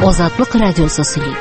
Азатлык радиосы сөйли.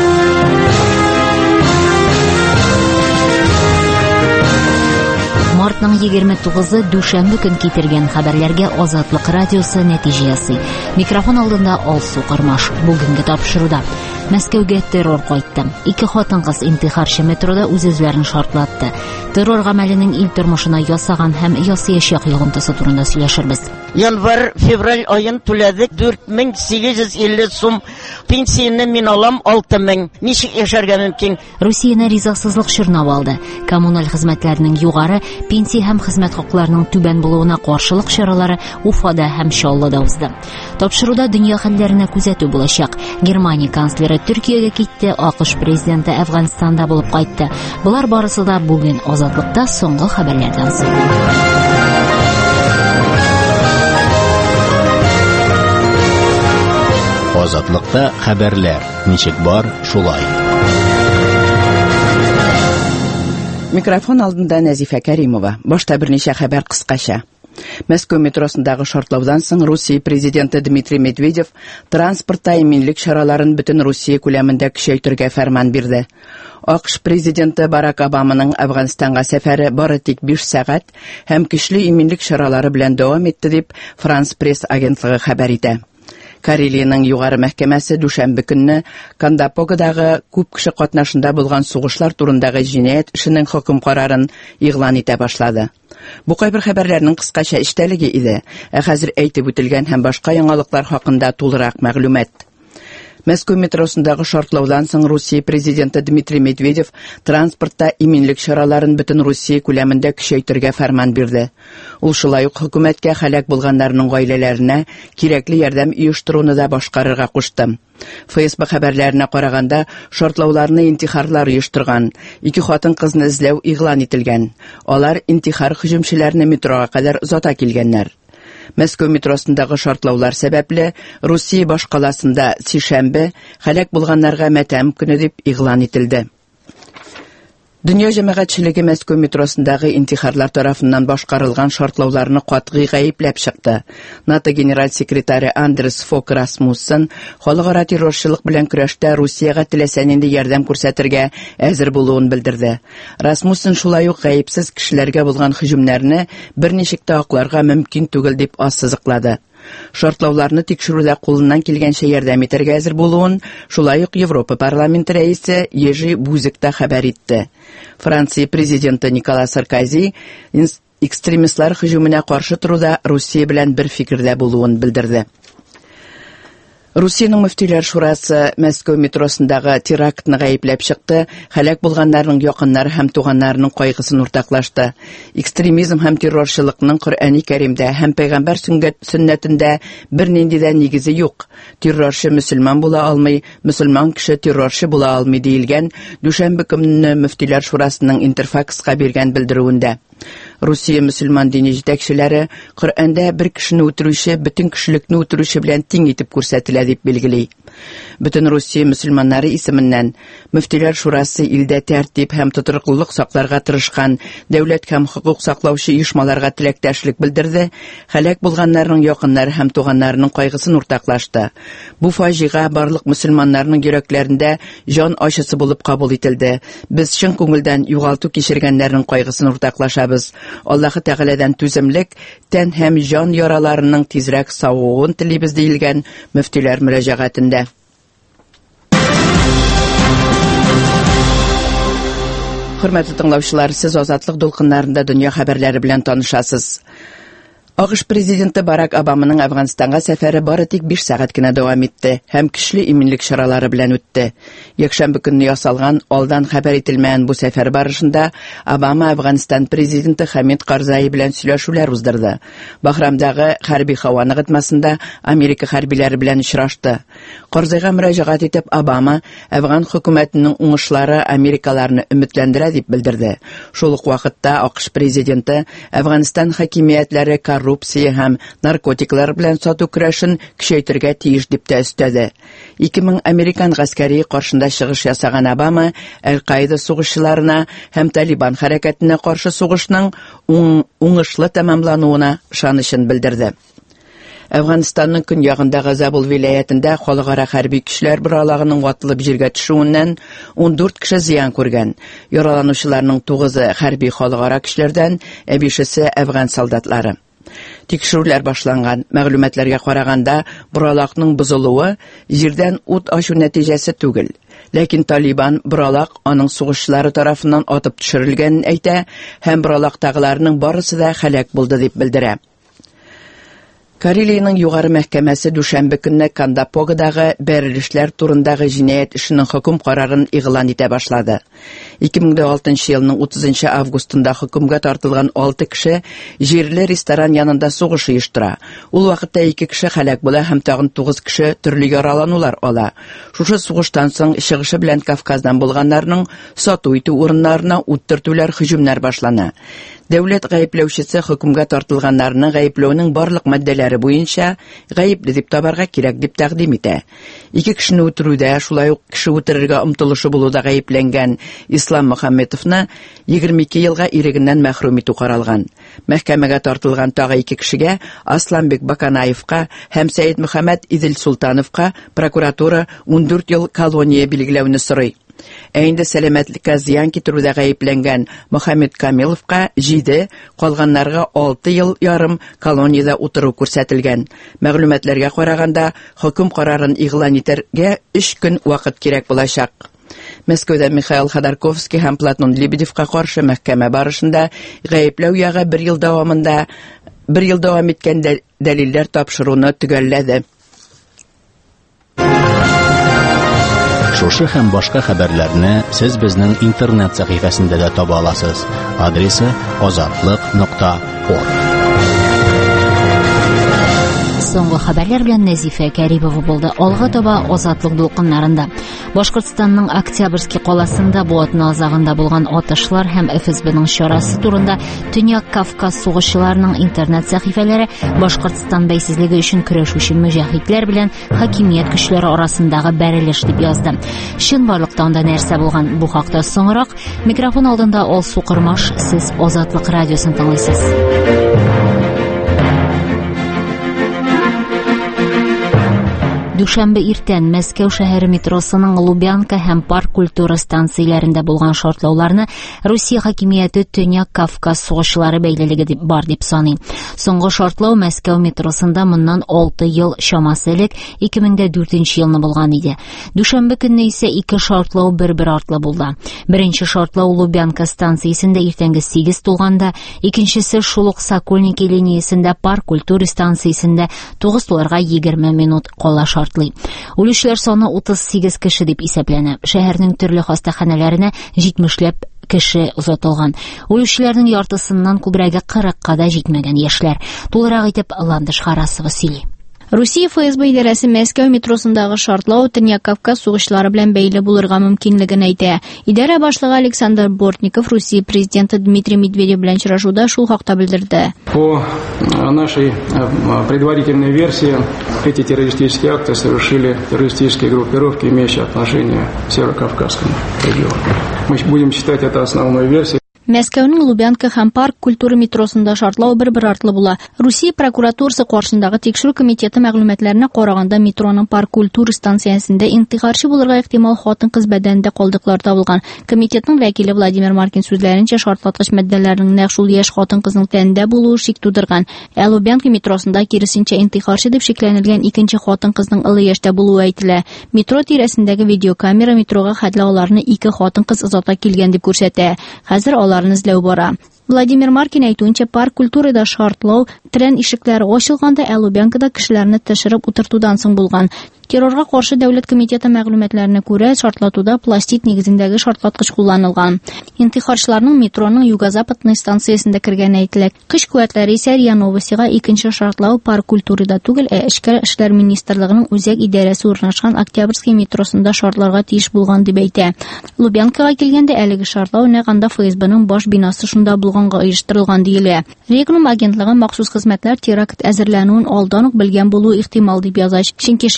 Мартның 29-ы дүшәмбе көн китергән хәбәрләргә Азатлык радиосы нәтиҗә ясый. Микрофон алдында Алсу Кармаш. Бүгенге тапшыруда Мәскәүгә террор кайтты. 2 хатын-кыз интихарчы метрода үз-үзләрен шартлатты. Террор гамәленең ил тормышына ясаган һәм ясаячак йогынтысы турында сөйләшербез. Январь-февраль ayын түләдек 4850 сум. Пенсияны мин алам 6000. Ничек яшәргә мөмкин? Русияне ризасызлык чорнап алды. Коммуналь хезмәтләрнең югары, пенсия һәм хезмәт хакларының түбән булуына каршылык чаралары Уфада һәм Чаллыда узды. Тапшыруда дөнья хәлләренә күзәтү булачак. Германия канцлеры Төркиягә китте, АКШ президенты Әфганстанда булып кайтты. Булар барысы да бүген Азатлыкта соңгы хәбәрләрдән соң. Азатлыкта хәбәрләр. Ничек бар, шулай. Микрофон алдында Нәзифә Кәримова. Башта берничә хәбәр кыскача. Мәскәү метросындагы шартлаудан соң Русия президенты Дмитрий Медведев транспортта иминлек чараларын бөтен Русия күләмендә көчәйтергә фәрман бирде. АКШ президенты Барак Обаманың Әфганстанга сәфәре бары тик 5 сәгать һәм көчле иминлек чаралары белән дәвам итте дип Франс пресс агентлыгы хәбәр итә. Карелиянең югары мәхкәмәсе дүшәмбе көнне Кандапогадагы күп кеше катнашында булган сугышлар турындагы җинаять эшенең хөкем карарын игълан итә башлады. Бу кайбер хәбәрләрнең кыскача эштәлеге иде, хәзер әйтеп үтелгән һәм башка яңалыклар хакында тулырак мәгълүмат. Мәскәү метросындагы шартлаудан соң Русия президенты Дмитрий Медведев транспортта иминлек чараларын бөтен Русия күләмендә көчәйтергә фәрман бирде. Ул шулай ук хөкүмәткә һәлак булганнарның гаиләләренә кирәкле ярдәм оештыруны да башкарырга кушты. ФСБ хәбәрләренә караганда, шартлауларны интихарлар оештырган, 2 хатын-кызны эзләү игълан ителгән. Алар интихар һөҗүмчеләрне метрога кадәр озата килгәннәр. Мәскәү метросындагы шартлаулар сәбәпле Русия башкаласында сишәмбе һәлак булганнарга матәм көне дип игълан ителде. Дөнья җәмәгатьчелеге Мәскәү метросындагы интихарлар тарафыннан башкарылган шартлауларны катгый гаепләп чыкты. НАТО генераль секретаре Андрес Фок Расмуссен халыкара террорчылык белән көрәштә Русиягә теләсә нинди ярдәм күрсәтергә әзер булуын белдерде. Расмуссен шулай ук гаепсез кешеләргә булган һөҗүмнәрне берничек тә акларга мөмкин түгел дип ассызыклады. Шартлауларны тикшерүдә кулыннан килгәнчә ярдәм итәргә әзер булуын шулай ук Европа парламенты рәисе Ежи Бузик та хәбәр итте. Франция президенты Никола Саркози экстремистлар һөҗүменә каршы турыда Русия белән бер фикердә булуын белдерде. Русиянең мөфтиләр шурасы Мәскәү метросындагы терактны гаепләп чыкты, һәлак булганнарның якыннары һәм туганнарының кайгысын уртаклашты. Экстремизм һәм террорчылыкның Коръәни Кәримдә һәм Пәйгамбәр сөннәтендә бернинди дә нигезе юк. Террорчы мөселман була алмый, мөселман кеше террорчы була алмый диелгән дүшәмбе көнне мөфтиләр шурасының Интерфакска биргән белдерүендә. Русия мөселман дини җитәкчеләре Коръәндә бер кешене үтерүче бөтен кешелекне үтерүче белән тиң итеп күрсәтелә дип билгели. Бөтен Русия мөселманнары исеменнән мөфтиләр шурасы илдә тәртип һәм тотрыклылык сакларга тырышкан дәүләт һәм хукук саклаучы оешмаларга теләктәшлек белдерде, һәлак булганнарның якыннары һәм туганнарының кайгысын уртаклашты. Бу фаҗига барлык мөселманнарның йөрәкләрендә җан ачысы булып кабул ителде. Без чын күңелдән югалту кичергәннәрнең кайгысын уртаклашабыз. Аллаһы Тәгаләдән түземлек, тән һәм җан яраларының тизрәк савуын телибез диелгән мөфтиләр мөрәҗәгатендә. Хөрмәтле тыңлаучылар, сез Азатлык дулкыннарында дөнья хәбәрләре белән танышасыз. АКШ президенты Барак Обаманың Әфганстанга сәфәре бары тик 5 сәгать кенә дәвам итте һәм көчле иминлек чаралары белән үтте. Якшәмбе көнне ясалган алдан хәбәр ителмәгән бу сәфәр барышында Обама Әфганстан президенты Хамид Карзай белән сөйләшүләр уздырды. Бахрамдагы хәрби һава ныгытмасында Америка хәрбиләре белән очрашты. Карзайга мөрәҗәгать итеп Обама Әфган хөкүмәтенең уңышлары Америкаларны өметләндерә дип белдерде. Шул ук вакытта АКШ президенты Әфганстан хакимиятләре коррупция һәм наркотиклар белән сату көрәшен көчәйтергә тиеш дип тә өстәде. 2000 американ гаскәри каршында чыгыш ясаган Обама Әл-Каида сугышчыларына һәм Талибан хәрәкәтенә каршы сугышның уңышлы тәмамлануына ышанычын белдерде. Әфганстанның көньягындагы Забул вилаятында халыкара хәрби көчләр боралагының ватылып җиргә төшүеннән 14 кеше зыян күргән. Яраланучыларның 9-ы хәрби халыкара көчләрдән, 5-се әфган солдатлары. Тикшерүләр башланган. Мәгълүматларга караганда, боралакның бузылуы җирдән ут ачу нәтиҗәсе түгел. Ләкин Талибан боралак аның сугышчылары тарафыннан атып төшерелгәнен әйтә һәм боралактагыларның барысы да һәлак булды дип белдерә. Карелиянең югары мәхкәмәсе дүшәмбе көнне Кандапогадагы бәрелешләр турындагы җинаять эшенең хөкем карарын игълан итә башлады. 2006 елның 30 августында хөкемгә тартылган 6 кеше җирле ресторан янында сугыш оештыра. Ул вакытта 2 кеше һәлак була һәм тагын 9 кеше төрле яраланулар ала. Шушы сугыштан соң чыгышы белән Кавказдан булганнарның сату итү урыннарына ут төртүләр, һөҗүмнәр башлана. Дәүләт гаепләүчесе хөкемгә тартылганнарны гаепләүнең барлык маддәләре буенча гаепле дип табарга кирәк дип тәкъдим итә. 2 кешене үтерүдә, шулай ук кеше үтерергә омтылышы булуда гаепләнгән Ислам Мөхәммәтовны 22 елга ирегеннән мәхрүм итү каралган. Мәхкәмәгә тартылган тагы 2 кешегә, Асланбек Баканаевка һәм Сәйид Мөхәммәд Идел Султановка прокуратура 14 ел колония билгеләүне сорый. Инде сәламәтлеккә зыян китерүдә гаепләнгән Мөхәммәд Камиловка 7, калганнарга 6 ел ярым колониядә утыру күрсәтелгән. Мәгълүматларга караганда, хөкем карарын игълан итәргә 3 көн вакыт кирәк булачак. Мәскәүдә Михаил Ходорковский һәм Платон Лебедевка каршы мәхкәмә барышында гаепләү ягы 1 ел дәвам иткән дәлилләр тапшыруны төгәлләде. Шушы һәм башка хәбәрләрне сез безнең интернет сәхифәсендә дә таба аласыз. Адресы azatlyk.org. Соңгы хәбәрләр белән Нәзифә Кәрибова булды. Алга таба азатлык дулкыннарында. Башкортстанның Октябрьский каласында бу атна азагында булган атышлар һәм ФСБның чарасы турында Төньяк Кавказ сугышчыларының интернет сәхифәләре Башкортстан бәйсезлеге өчен көрәшүче мөҗаһидләр белән хакимият көчләре арасындагы бәрелеш дип язды. Чынбарлыкта анда нәрсә булган? Бу хакта соңрак микрофон алдында Алсу Кырмаш, сез Азатлык радиосын тыңлыйсыз. Дүшәмбе иртән Мәскәү шәһәре метросының Лубянка һәм Парк культура станцияләрендә булган шартлауларны Русия хакимияте Төньяк Кавказ сугышчылары бәйлелеге дип бар дип саный. Соңгы шартлау Мәскәү метросында моннан 6 ел чамасы элек 2004 елны булган иде. Дүшәмбе көнне исә 2 шартлау бер-бер артлы булды. Беренче шартлау Лубянка станциясендә иртәнге 8 тулганда, икенчесе шул ук Сокольники линиясендә Парк культура станциясендә 9 туларга 20 минут кала шартлый. Үлүчеләр саны 38 кеше дип исәпләнә. Шәһәрнең төрле хастаханәләренә 70ләп кеше озатылган. Үлүчеләрнең яртысыннан күбрәге 40-ка да җитмәгән яшьләр. Тулырак итеп Ландыш Харасова сөйли. Русия ФСБ идарәсе Мәскәү метросындагы шартлау Төньяк Кавказ сугышлары белән бәйле булырга мөмкинлеген әйтә. Идара башлыгы Александр Бортников Русия президенты Дмитрий Медведев белән очрашуда шул хакта белдерде. По нашей предварительной версии, эти террористические акты совершили террористические группировки, имеющие отношение к Северокавказскому региону. Мы будем считать это основной версией. Мәскәүнең Лубянка һәм Парк культура метросында шартлау бер-бер артлы була. Русия прокуратурасы каршындагы тикшерү комитеты мәгълүматларына караганда метроның Парк культура станциясендә интихарчы булырга ихтимал хатын-кыз бәдәнендә калдыклар табылган. Комитетның вәкиле Владимир Маркин сүзләренчә, шартлаткыч матдәләрнең нәкъ шул яшь хатын-кызның тәнендә булуы шик тудырган. Лубянка метросында киресенчә интихарчы дип шикләнелгән икенче хатын-кызның олы яшьтә булуы әйтелә. Метро тирәсендәге видеокамера метрога хәтле аларны 2 хатын-кыз озата килгән дип күрсәтә. Хәзер аларны эзләү бара. Владимир Маркин әйтүенчә, парк культурада шартлау трен ишекләре ачылганда, Лубянкада кешеләрне төшереп утыртудан соң булган. Террорга каршы дәүләт комитеты мәгълүматларына күрә, шартлатуда пластид нигезендәге шартлаткыч кулланылган. Интихарчыларның метроның Юго-Западный станциясендә кергән әйтелә. Кыш куәтләре исә РИА Новостига икенче шартлау парк культурада түгел, Эчке эшләр министрлыгының үзәк идарәсе урнашкан Октябрьский метросында шартларга тиеш булган дип әйтә. Лубянкага килгәндә, әлеге шартлау нәкъ ФСБның баш бинасы шунда булганга оештырылган диелә. Регион агентлыгы махсус хезмәтләр теракт әзерләнүен алдан ук белгән булуы ихтимал дип яза. Чөнки шимбә көнне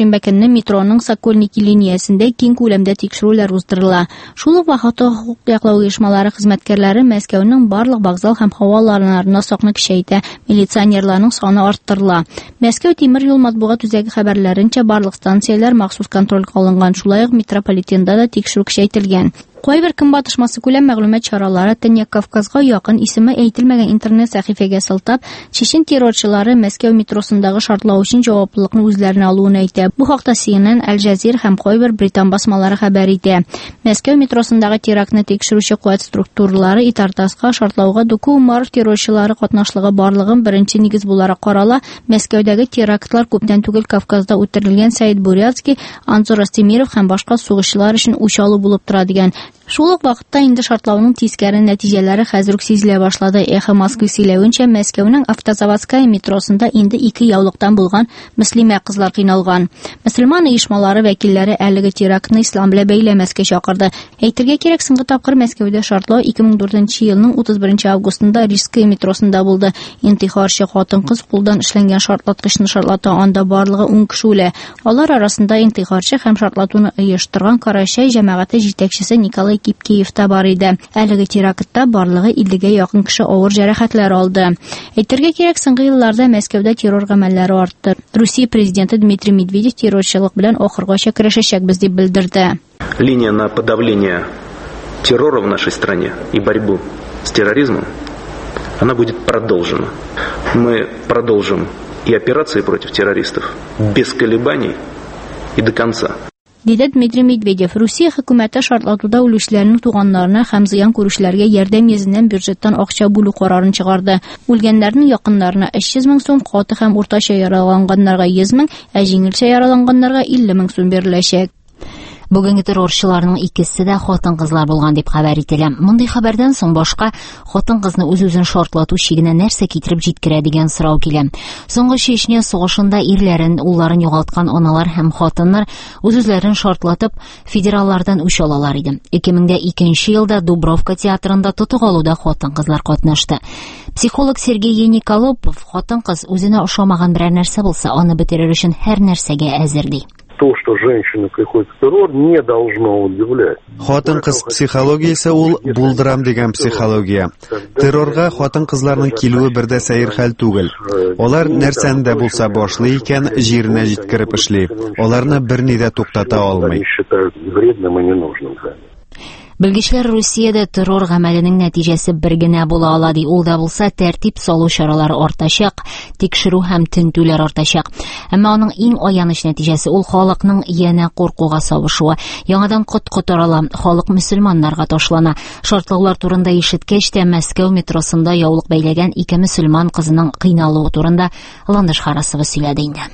көне метроның Сокольники линиясендә киң күләмдә тикшерүләр уздырыла. Шул ук вакытта хукук яклау оешмалары хезмәткәрләре Мәскәүнең барлык вокзал һәм һаваларына сакны көчәйтә, милиционерларның саны арттырыла. Мәскәү тимер юл матбугат үзәге хәбәрләренчә, барлык станцияләр махсус контрольгә алынган, шулай ук метрополитенда да тикшерү көчәйтелгән. Кайбер көнбатышмасы күләм мәгълүмат чаралары Төньяк Кавказга якын исеме әйтелмәгән интернет сәхифәгә сылтап, чечен террорчылары Мәскәү метросындагы шартлау өчен җаваплылыкны үзләренә алуын әйтә. Бу хакта CNN, Al Jazeera һәм кайбер британ басмалары хәбәр итә. Мәскәү метросындагы терактны тикшерүче куәт структуралары Итартаска шартлауга Дуку Умаров террорчылары катнашлыгы барлыгын беренче нигез буларак карала. Мәскәүдәге терактлар күптән түгел Кавказда үтерелгән Саид Бурятский, Анзор Астемиров һәм башка сугышчылар өчен үч алу булып тора дигән. Шул ук вакытта инде шартлауның тискәре нәтиҗәләре хәзер үк сизелә башлады. Эхо Москвы сөйләвенчә, Мәскәүнең Автозаводская метросында инде 2 яулыктан булган мөслимә кызлар кыйналган. Мөселман оешмалары вәкилләре әлеге терактны ислам белән бәйләмәскә чакырды. Әйтергә кирәк, соңгы тапкыр Мәскәүдә шартлау 2004 елның 31 августында Рижская метросында булды. Интихарчы хатын-кыз кулдан эшләнгән шартлаткычны шартлата, анда барлыгы 10 кеше үлә. Алар арасында интихарчы һәм шартлатуны оештырган Карачай җәмәгате җитәкчесе Николай Кипкеев та бар иде. Әлеге терактта барлыгы 50-гә якын кеше авыр җәрәхәтләр алды. Әйтергә кирәк, соңгы елларда Мәскәүдә террор гамәлләре артты. Русия президенты Дмитрий Медведев террорчылык белән ахыргача көрәшәчәкбез дип белдерде. Линия на подавление террора в нашей стране и борьбу с терроризмом, она будет продолжена. Мы продолжим и операции против террористов без колебаний и до конца. Диде Дмитрий Медведев. Русия хөкүмәте шартлатуда үлүчеләрнең туганнарына һәм зыян күрүчеләргә ярдәм йөзеннән бюджеттан акча бүлү карарын чыгарды. Үлгәннәрнең якыннарына 300 мең сум, каты һәм уртача яраланганнарга 100 мең, ә җиңелчә яраланганнарга 50 мең сум бериләчәк. Бүгенге террорчыларның икесе дә хатын-кызлар булган дип хәбәр ителә. Мондый хәбәрдән соң башка хатын-кызны үз-үзен шартлату чигенә нәрсә китереп җиткерә дигән сорау килә. Соңгы Чечня сугышында ирләрен, улларын югалткан аналар һәм хатыннар үз-үзләрен шартлатып федераллардан үч алалар иде. 2002 елда Дубровка театрында тотык алуда хатын-кызлар катнашты. Психолог Сергей Ениколопов хатын-кыз үзенә ошамаган берәр нәрсә булса, аны бетерер өчен һәр нәрсәгә әзер ди. То, что женщина приходит в террор, не должно удивлять. Хатын-кыз психологиясе ул булдырам дигән психология. Террорга хатын-кызларның килүе бердә сәер хәл түгел. Алар нәрсәне дә булса башлый икән, җиренә җиткереп эшли. Аларны берни дә туктата алмый. Белгечләр Русиядә террор гамәленең нәтиҗәсе бер генә була ала ди. Ул да булса тәртип салу чаралары артачак, тикшерү һәм тентүләр артачак. Әмма аның иң аяныч нәтиҗәсе ул халыкның янә куркуга сабышуы. Яңадан котырыла, халык мөселманнарга ташлана. Шартлаулар турында ишеткәч тә Мәскәү метросында яулык бәйләгән 2 мөселман кызының кыйналуы турында Ландыш Харасова сөйләде инде.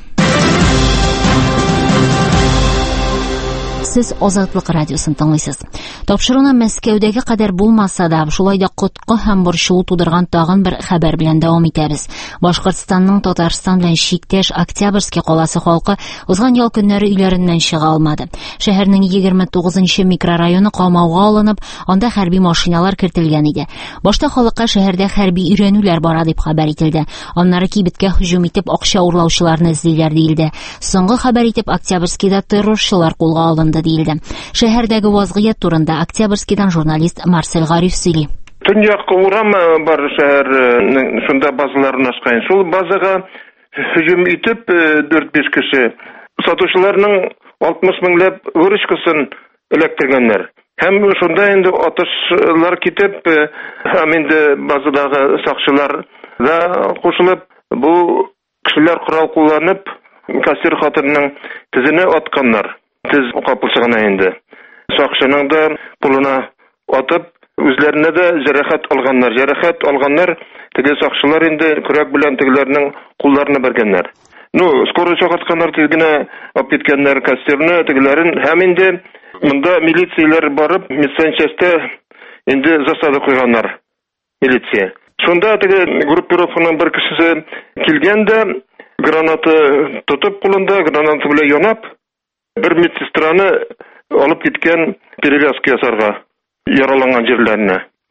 Сез Азатлык радиосын тыңлыйсыз. Тапшыруны Мәскәүдәге кадәр булмаса да, шулай да коткы һәм борчылу тудырган тагын бер хәбәр белән дәвам итәбез. Башкортстанның Татарстан белән чиктәш Октябрьский каласы халкы узган ял көннәре өйләреннән чыга алмады. Шәһәрнең 29-нчы микрорайоны камауга алынып, анда хәрби машиналар кертелгән иде. Башта халыкка шәһәрдә хәрби өйрәнүләр бара дип хәбәр ителде. Аннары кибеткә һөҗүм итеп акча урлаучыларны эзлиләр диелде. Соңгы хәбәр итеп Октябрьскийда террорчылар кулга алынды диелде. Шәһәрдәге вазгыять турында Октябрьскийдан журналист Марсель Гариф сөйли. Төньяк урам бар шәһәрнең шунда базаларын ачкан. Шул базага һөҗүм итеп 4-5 кеше сатучыларның 60 меңләп выручкасын эләктергәннәр. Һәм шунда инде атышлар китеп, һәм инде базадагы сакчылар да кушылып, бу кешеләр корал кулланып, кассир хатынның тезенә атканнар. Тез капылсыгына инде. Сакчының да кулына атып, үзләренә дә җәрәхәт алганнар. Җәрәхәт алганнар, теге сакчылар инде көрәк белән тегеләрнең кулларына бергәннәр. Скоро чакыртканнар, тегенә алып киткәннәр кассирны, тегеләрен, һәм инде монда милицияләр барып, медсанчастьтә инде засада куйганнар. Милиция. Шунда теге группировканың бер кешесе килгәндә, гранаты тотып кулында, гранаты белән янап, bir медсестраны алып киткән перевязка ясарга яраланган җирләренә.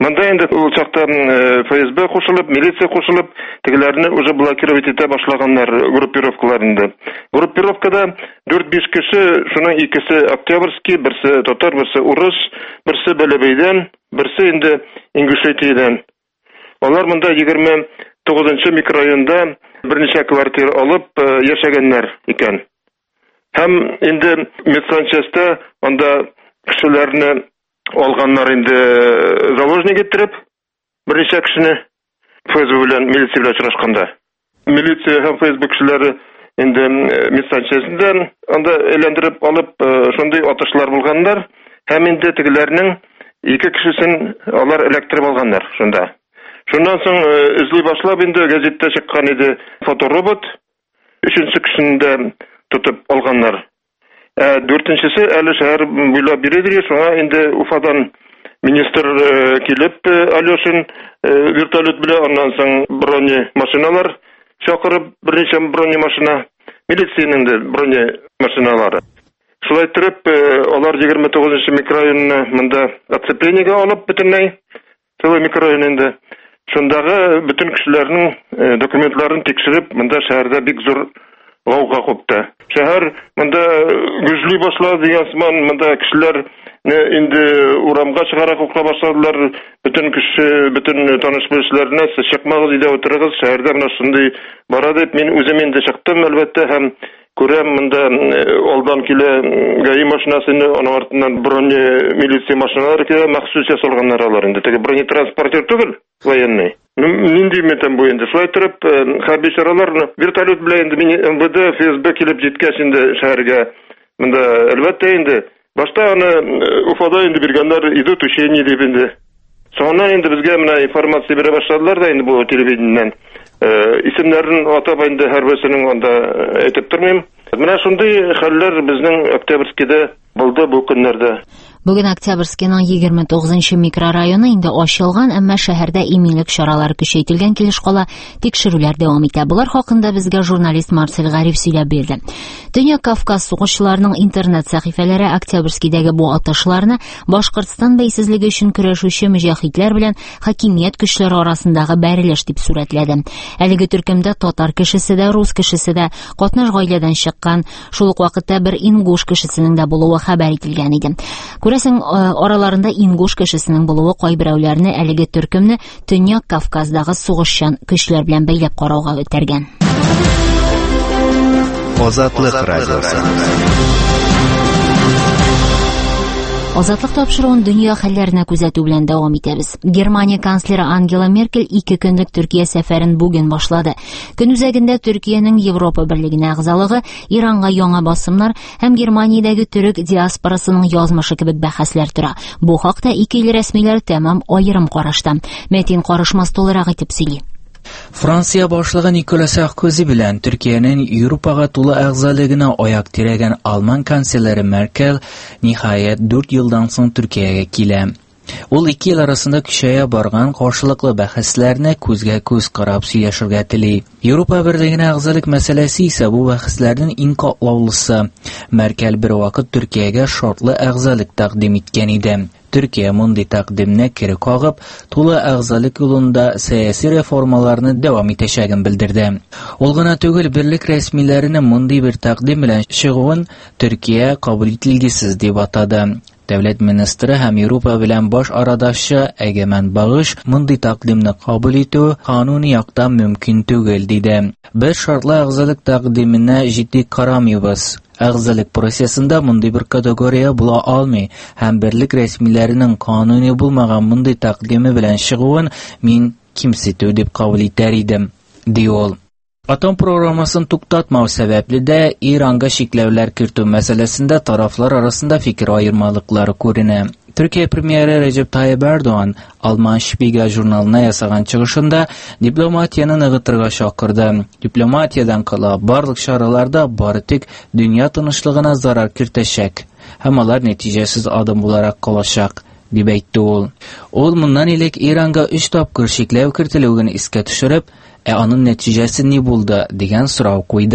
Монда инде ул чакта ФСБ кушылып, милиция кушылып, тегеләрне уже блокировать итә башлаганнар группировкаларында. Группировкада 4-5 кеше, шуның икесе Октябрьский, берсе татар, берсе урыс, берсе Бәләбәйдән, берсе инде Ингушетиядән. Алар монда 29-нчы микрорайонда берничә квартира алып яшәгәннәр икән. Һәм инде медсанчастьта анда кешеләрне алганнар инде заложник иттереп, берничә кешене ФСБ белән милиция белән очрашканда. Милиция һәм ФСБ кешеләре инде медсанчастьтан анда әйләндереп алып, шундый атышлар булганнар. Һәм инде тегеләрнең 2 кешесен алар эләктереп алганнар шунда. Шуннан соң эзли башлап инде газетта чыккан иде фоторобот. 3-нче кешене дә тотып алганнар. 4-нчесе әле шәһәр буйлап йөридер, шуңа инде Уфадан министр килеп Алёшин вертолет белән, аннан соң броне машиналар чакырып, берничә броне машина, милициянең дә броне машиналары. Шулай итеп, алар 29-нчы микрорайонны монда оцеплениегә алып бөтенләй, тылы микрорайон инде. Шундагы бөтен кешеләрнең документларын тикшереп, монда шәһәрдә бик зур гауга купты. Шәһәр монда гүжли башлады дигән сыман, монда кешеләр инде урамга чыгарак укыта башладылар. Бөтен кеше, бөтен таныш-белешләрне сез чыкмагыз, өйдә утырыгыз, шәһәрдә менә шундый бара дип мин үзем инде чыктым, әлбәттә, һәм күрәм монда алдан килә ГАИ машинасыны, аның артыннан броне милиция машиналары килә, махсус ясалганнар алар инде. Теге бронетранспортер түгел, военный. Нинди метем бу инде. Шулай торып, хәрби чараларны вертолет белән инде МВД, ФСБ килеп җиткәч инде шәһәргә. Монда әлбәттә инде башта аны Уфада инде биргәннәр иде тушение дип инде. Соңыннан инде безгә менә информация бирә башладылар да инде бу телевидениедән. Исемнәрен атап инде һәрберсенең анда әйтеп тормыйм. Менә шундый хәлләр безнең Октябрьскийдә булды бу көннәрдә. Бүген Октябрьскийның 29-нчы микрорайоны инде ачылган, әмма шәһәрдә иминлек чаралары көчәйтелгән килеш кала, тикшерүләр дәвам итә. Булар хакында безгә журналист Марсель Гариф сөйләп бирде. Дөнья Кавказ сугышчыларының интернет сәхифәләре Октябрьскийдәге бу атышларны Башкортстан бәйсезлеге өчен көрәшүче мөҗаһидләр белән хакимият көчләре арасындагы бәрелеш дип сүрәтләде. Әлеге төркемдә татар кешесе дә, рус кешесе дә, катнаш гаиләдән чыккан, шул ук вакытта бер ингуш кешесенең дә булуы хәбәр ителгән иде. Күрәсең, араларында ингуш кешесенең булуы кайберәүләрне әлеге төркемне Төньяк Кавказдагы сугышчан көчләр белән бәйләп карауга үтәргән. Азатлык радиосы. Азатлык тапшыруын дөнья хәлләренә күзәтү белән дәвам итәбез. Германия канцлеры Ангела Меркель 2 көнлек Төркия сәфәрен бүген башлады. Көн үзәгендә Төркиянең Европа берлегенә әгъзалыгы, Иранга яңа басымнар һәм Германиядәге төрек диаспорасының язмышы кебек бәхәсләр тора. Бу хакта ике ил рәсмиләре тәмам аерым карашта. Мәтин карышмас тулырак итеп сөйли. Франция башлыгы Никола Саркози белән Төркиянең Европага тулы әгъзалыгына аяк тирәгән Алман канцлеры Меркель ниһаять 4 елдан соң Төркиягә килә. Ул 2 ел арасында көчәя барган каршылыклы бәхәсләрне күзгә-күз карап сөйләшергә тели. Европа берлегенә әгъзалык мәсьәләсе исә бу бәхәсләрнең иң катлаулысы. Меркель бер вакыт Төркиягә шартлы әгъзалык тәкъдим иткән иде. Төркия мондый тәкъдимне кире кагып, тулы әгъзалык юлында сәяси реформаларны дәвам итәчәген белдерде. Ул гына түгел, берлек рәсмиләренең мондый бер тәкъдим белән чыгуын Төркия кабул ителгесез дип атады. Дәүләт министры һәм Европа белән баш арадашы Әгәмән Багыш мондый тәкъдимне кабул итү кануни яктан мөмкин түгел диде. Без шартлы әгъзалык тәкъдименә җитди карамыйбыз. Әгъзалык процессында мондый бер категория була алмый, һәм берлек рәсмиләренең кануни булмаган мондый тәкъдиме белән чыгуын мин кимсетү дип кабул итәр идем, ди ул. Атом программасын туктатмау сәбәпле дә Иранга шикләүләр кертү мәсьәләсендә тарафлар арасында фикер аермалыклары күренә. Төркия премьеры Реджеп Тайип Эрдоган Алман Шпигель журналына ясаган чыгышында дипломатияны ныгытырга чакырды. Дипломатиядан кала барлык чараларда бары тик дөнья тынычлыгына зарар кертәчәк һәм алар нәтиҗәсез адым буларак калачак, дип әйтте ул. Ул моннан элек Иранга 3 тапкыр шикләү кертелүен искә төшереп, аның нәтиҗәсе ни булды дигән сорау куйды.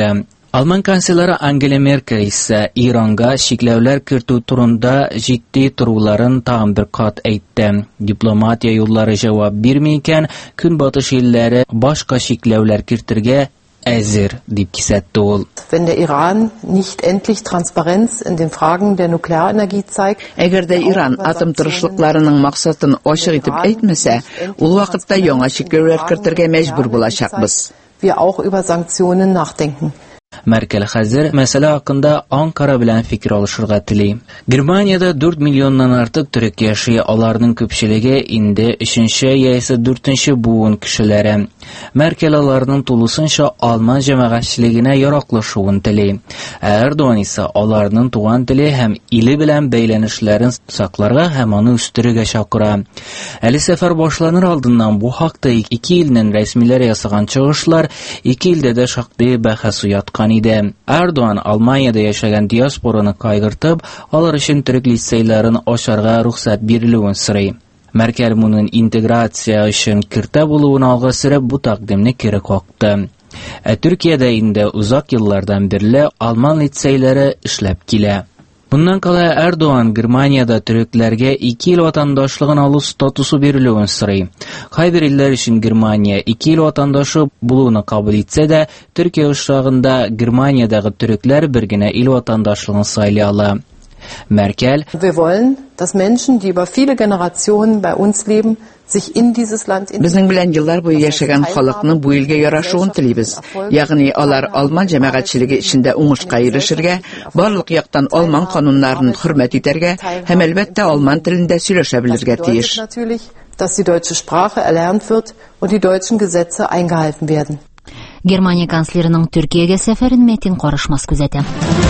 Alman kanselleri Angela Merkel ise İran'a şiklevler kırtı turunda ciddi turulарын tam bir kat etti. Diplomatiya yolları cevap vermeyken Künbatış illeri başka şiklevler kırtırge Äzir dip kisetti ol. Wenn der Iran nicht endlich Transparenz in den Fragen der Nuklearenergie zeigt, Әгәр дә Иран атом тырышлыкларының максатын ачык итеп әйтмәсә, ул вакытта яңа чикләүләр кертергә мәҗбүр булачакбыз. Wir auch über Sanktionen nachdenken. Merkel hazır mesele hakkında Ankara bilen fikir alışırga tili. Germaniyada 4 milyondan artık Türk yaşıyor. Onların köpçülüğü indi 3. yaisi 4. buğun kişilere. Merkel onların tulusunca Alman cemaatçiliğine yaraklaşıvın tili. Erdoğan ise onların tuğan tili hem ili bilen beylenişlerin saklarga hem onu üstürüge şakıra. Eli sefer başlanır aldığından bu hakta iki ilinin resmileri yasagan çıkışlar, iki ilde de şaktığı bahası yatkan idi. Erdoğan Almanya'da yaşayan diasporanı kaygırtıp, alır için Türk liseylerin aşarga ruhsat birliğin sırayı. Merkel bunun integrasiya için kirte buluğun algı sürüp bu takdimini kiri kalktı. Türkiye'de indi uzak yıllardan birli Alman liseyleri işlep kile. Bundan kala Erdoğan Germaniyada Türklerge 2 yıl vatandaşlığın alı statusu veriliğin sırayı. Kayber iller için Germaniya 2 yıl vatandaşı buluğunu kabul etse de Türkiye uşağında Germaniyadaki Türkler birgine il vatandaşlığını saylayalı. Merkel, Wir wollen, dass Menschen, die über viele Generationen bei uns leben, sich in dieses Land Безнең белән еллар буе яшәгән халыкның бу илгә ярашуын телибез. Ягъни алар Алман җәмәгатьчелеге эчендә уңышка ирешергә, барлык яктан Алман кануннарын хөрмәт итәргә һәм әлбәттә Алман телендә сөйләшә белергә тиеш. Natürlich, dass die deutsche Sprache erlernt wird und die deutschen Gesetze eingehalten werden. Германия канцлерының Төркиягә сәфәрен Метин Карышмас күзәтә.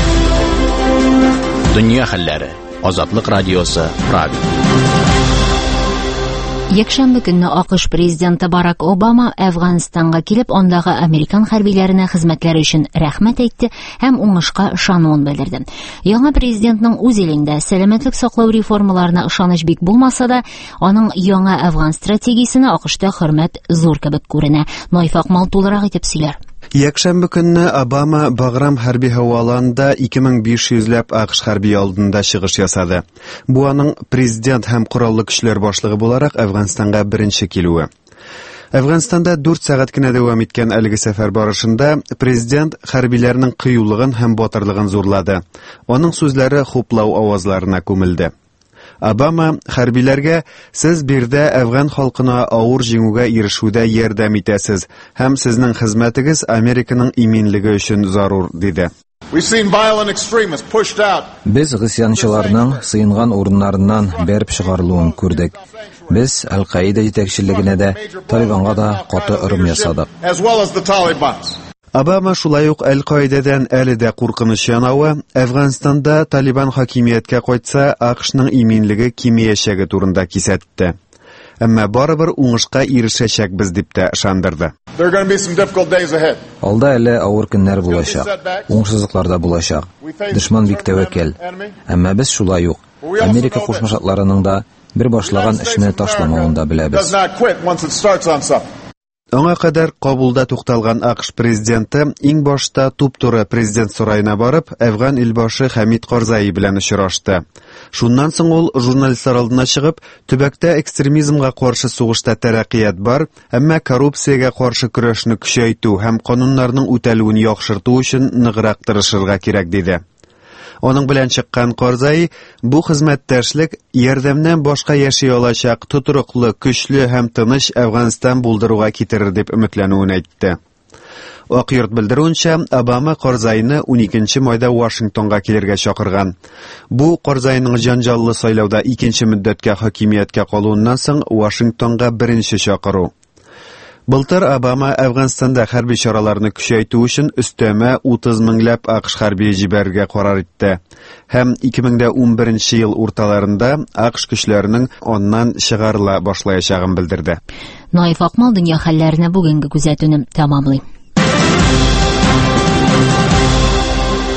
Dünya хәлләре. Азатлык радиосы Прага. Якшәмбе көнне АКШ президенты Барак Обама Әфганстанга килеп, андагы американ хәрбиләренә хезмәтләре өчен рәхмәт әйтте һәм уңышка ышануын белдерде. Яңа президентның үз илендә сәламәтлек саклау реформаларына ышаныч бик булмаса да, аның яңа Әфган стратегиясенә АКШта хөрмәт зур кебек күренә. Найфак Мал тулырак итеп сөйләр. Якшәмбе көнне Обама Баграм хәрби һаваланында 2500ләп АКШ хәрби алдында чыгыш ясады. Бу аның президент һәм кораллы көчләр башлыгы буларак Әфганстанга беренче килүе. Әфганстанда 4 сәгать кенә дәвам иткән әлеге сәфәр барышында президент хәрбиләрнең кыюлыгын һәм батырлыгын зурлады. Аның сүзләре хуплау авазларына күмелде. Обама хәрбиләргә сез бирдә Әфган халкына авыр җиңүгә ирешүдә ярдәм итәсез һәм сезнең хезмәтегез Американың иминлеге өчен зарур диде. Без гысьянчыларның сыйынган урыннарыннан бәреп чыгарылуын күрдек. Без Әл-Каида җитәкчелегенә дә, Талибанга да каты ырым ясадык. Обама шулай ук Әл-Каидадан әле дә куркыныч янавы, Әфганстанда Талибан хакимияткә кайтса, АКШның иминлеге кимиячәге турында кисәтте. Әмма барыбер уңышка ирешәчәкбез дип тә ышандырды. Алда әле авыр көннәр булачак, уңышсызлыклар да булачак. Дошман бик тәвәккәл. Әмма без шулай ук Америка Кушма Штатларының да бер башлаган эшне ташламавын да беләбез. Аңа кадәр кабулда тукталган АКШ президенты иң башта туп-туры президент сарайына барып, Әфган илбашы Хамид Карзаи белән очрашты. Шуннан соң ул журналистлар алдына чыгып, төбәктә экстремизмга каршы сугышта тәрәккыят бар, әмма коррупциягә каршы көрәшне көчәйтү һәм кануннарның үтәлүен яхшырту өчен ныграк тырышырга кирәк диде. Аның белән чыккан Карзаи бу хезмәттәшлек ярдәмнән башка яши алачак тотрыклы, көчле һәм тыныч Әфганстан булдыруга китерер дип өметләнүен әйтте. Ак йорт белдерүенчә, Обама Карзаины 12 майда Вашингтонга килергә чакырган. Бу Карзаиның җанҗаллы сайлауда 2нче мөддәткә хакимияткә калуыннан соң Вашингтонга беренче чакыру. Былтыр Обама Әфганстанда хәрби чараларны көчәйтү өчен өстәмә 30 меңләп АКШ хәрби җибәрергә карар итте. Һәм 2011 ел урталарында АКШ көчләренең аннан чыгарыла башлаячагын белдерде. Наиф Акмал дөнья хәлләренә бүгенге күзәтүне тәмамлый. Һәм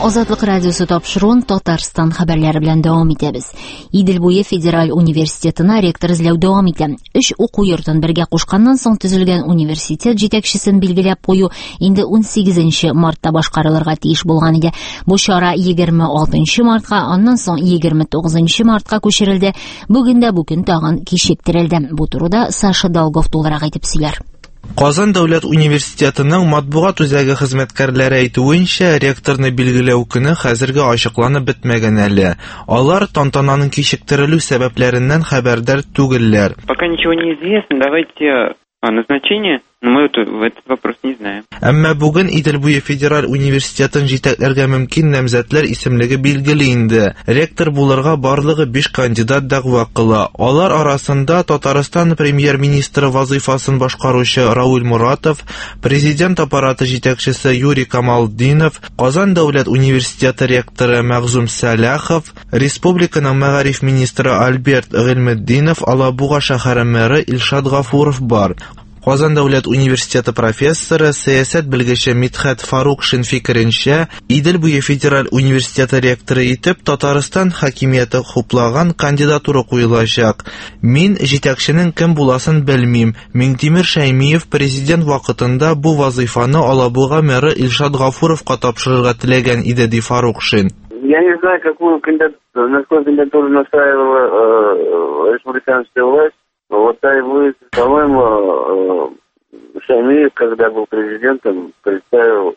Азатлык радиосы тапшыруын Татарстан хәбәрләре белән дәвам итәбез. Идел буе федераль университетына ректор эзләү дәвам итә. 3 уку йортын бергә кушканнан соң төзелгән университет җитәкчесен билгеләп кую инде 18 мартта башкарылырга тиеш булган иде. Бу чара 26 мартка, аннан соң 29 мартка күчерелде. Бүген дә бу көн тагын кичектерелде. Бу турыда Саша Долгов тулырак әйтеп сөйләр. Казан дәүләт университетының матбугат үзәге хезмәткәрләре әйтүенчә, ректорны билгеләү көне хәзергә ачыкланып бетмәгән әле. Алар тантананың кичектерелү сәбәпләреннән хәбәрдар түгелләр. Пока ничего не известно, давайте назначение. Но мы этот вопрос не знаем. Әмма бүген Идел буе федераль университетын җитәкләргә мөмкин намзәтләр исемлеге билгеле инде. Ректор булырга барлыгы 5 кандидат дәгъва кыла. Алар арасында Татарстан премьер-министры вазыйфасын башкаручы Рауль Муратов, президент аппараты җитәкчесе Юрий Камалдинов, Казан дәүләт университеты ректоры Мәгъзум Сәләхов, республиканың мәгариф министры Альберт Гыйльметдинов, Алабуга шәһәре мэры Илшат Гафуров бар. Казан дәүләт университеты профессоры, сәясәт белгече Митхат Фарукшин фикеренчә, Идел буе федераль университеты ректоры итеп Татарстан хакимияте хуплаган кандидатура куелачак. Мин җитәкченең кем буласын белмим. Миңтимер Шәймиев президент вакытында бу вазыйфаны Алабуга мэры Илшат Гафуровка тапшырырга теләгән иде, ди Фарукшин. Я не знаю, какую кандидатуру настраивала республиканская власть. Вот та и будет, по-моему, Шамиев, когда был президентом, представил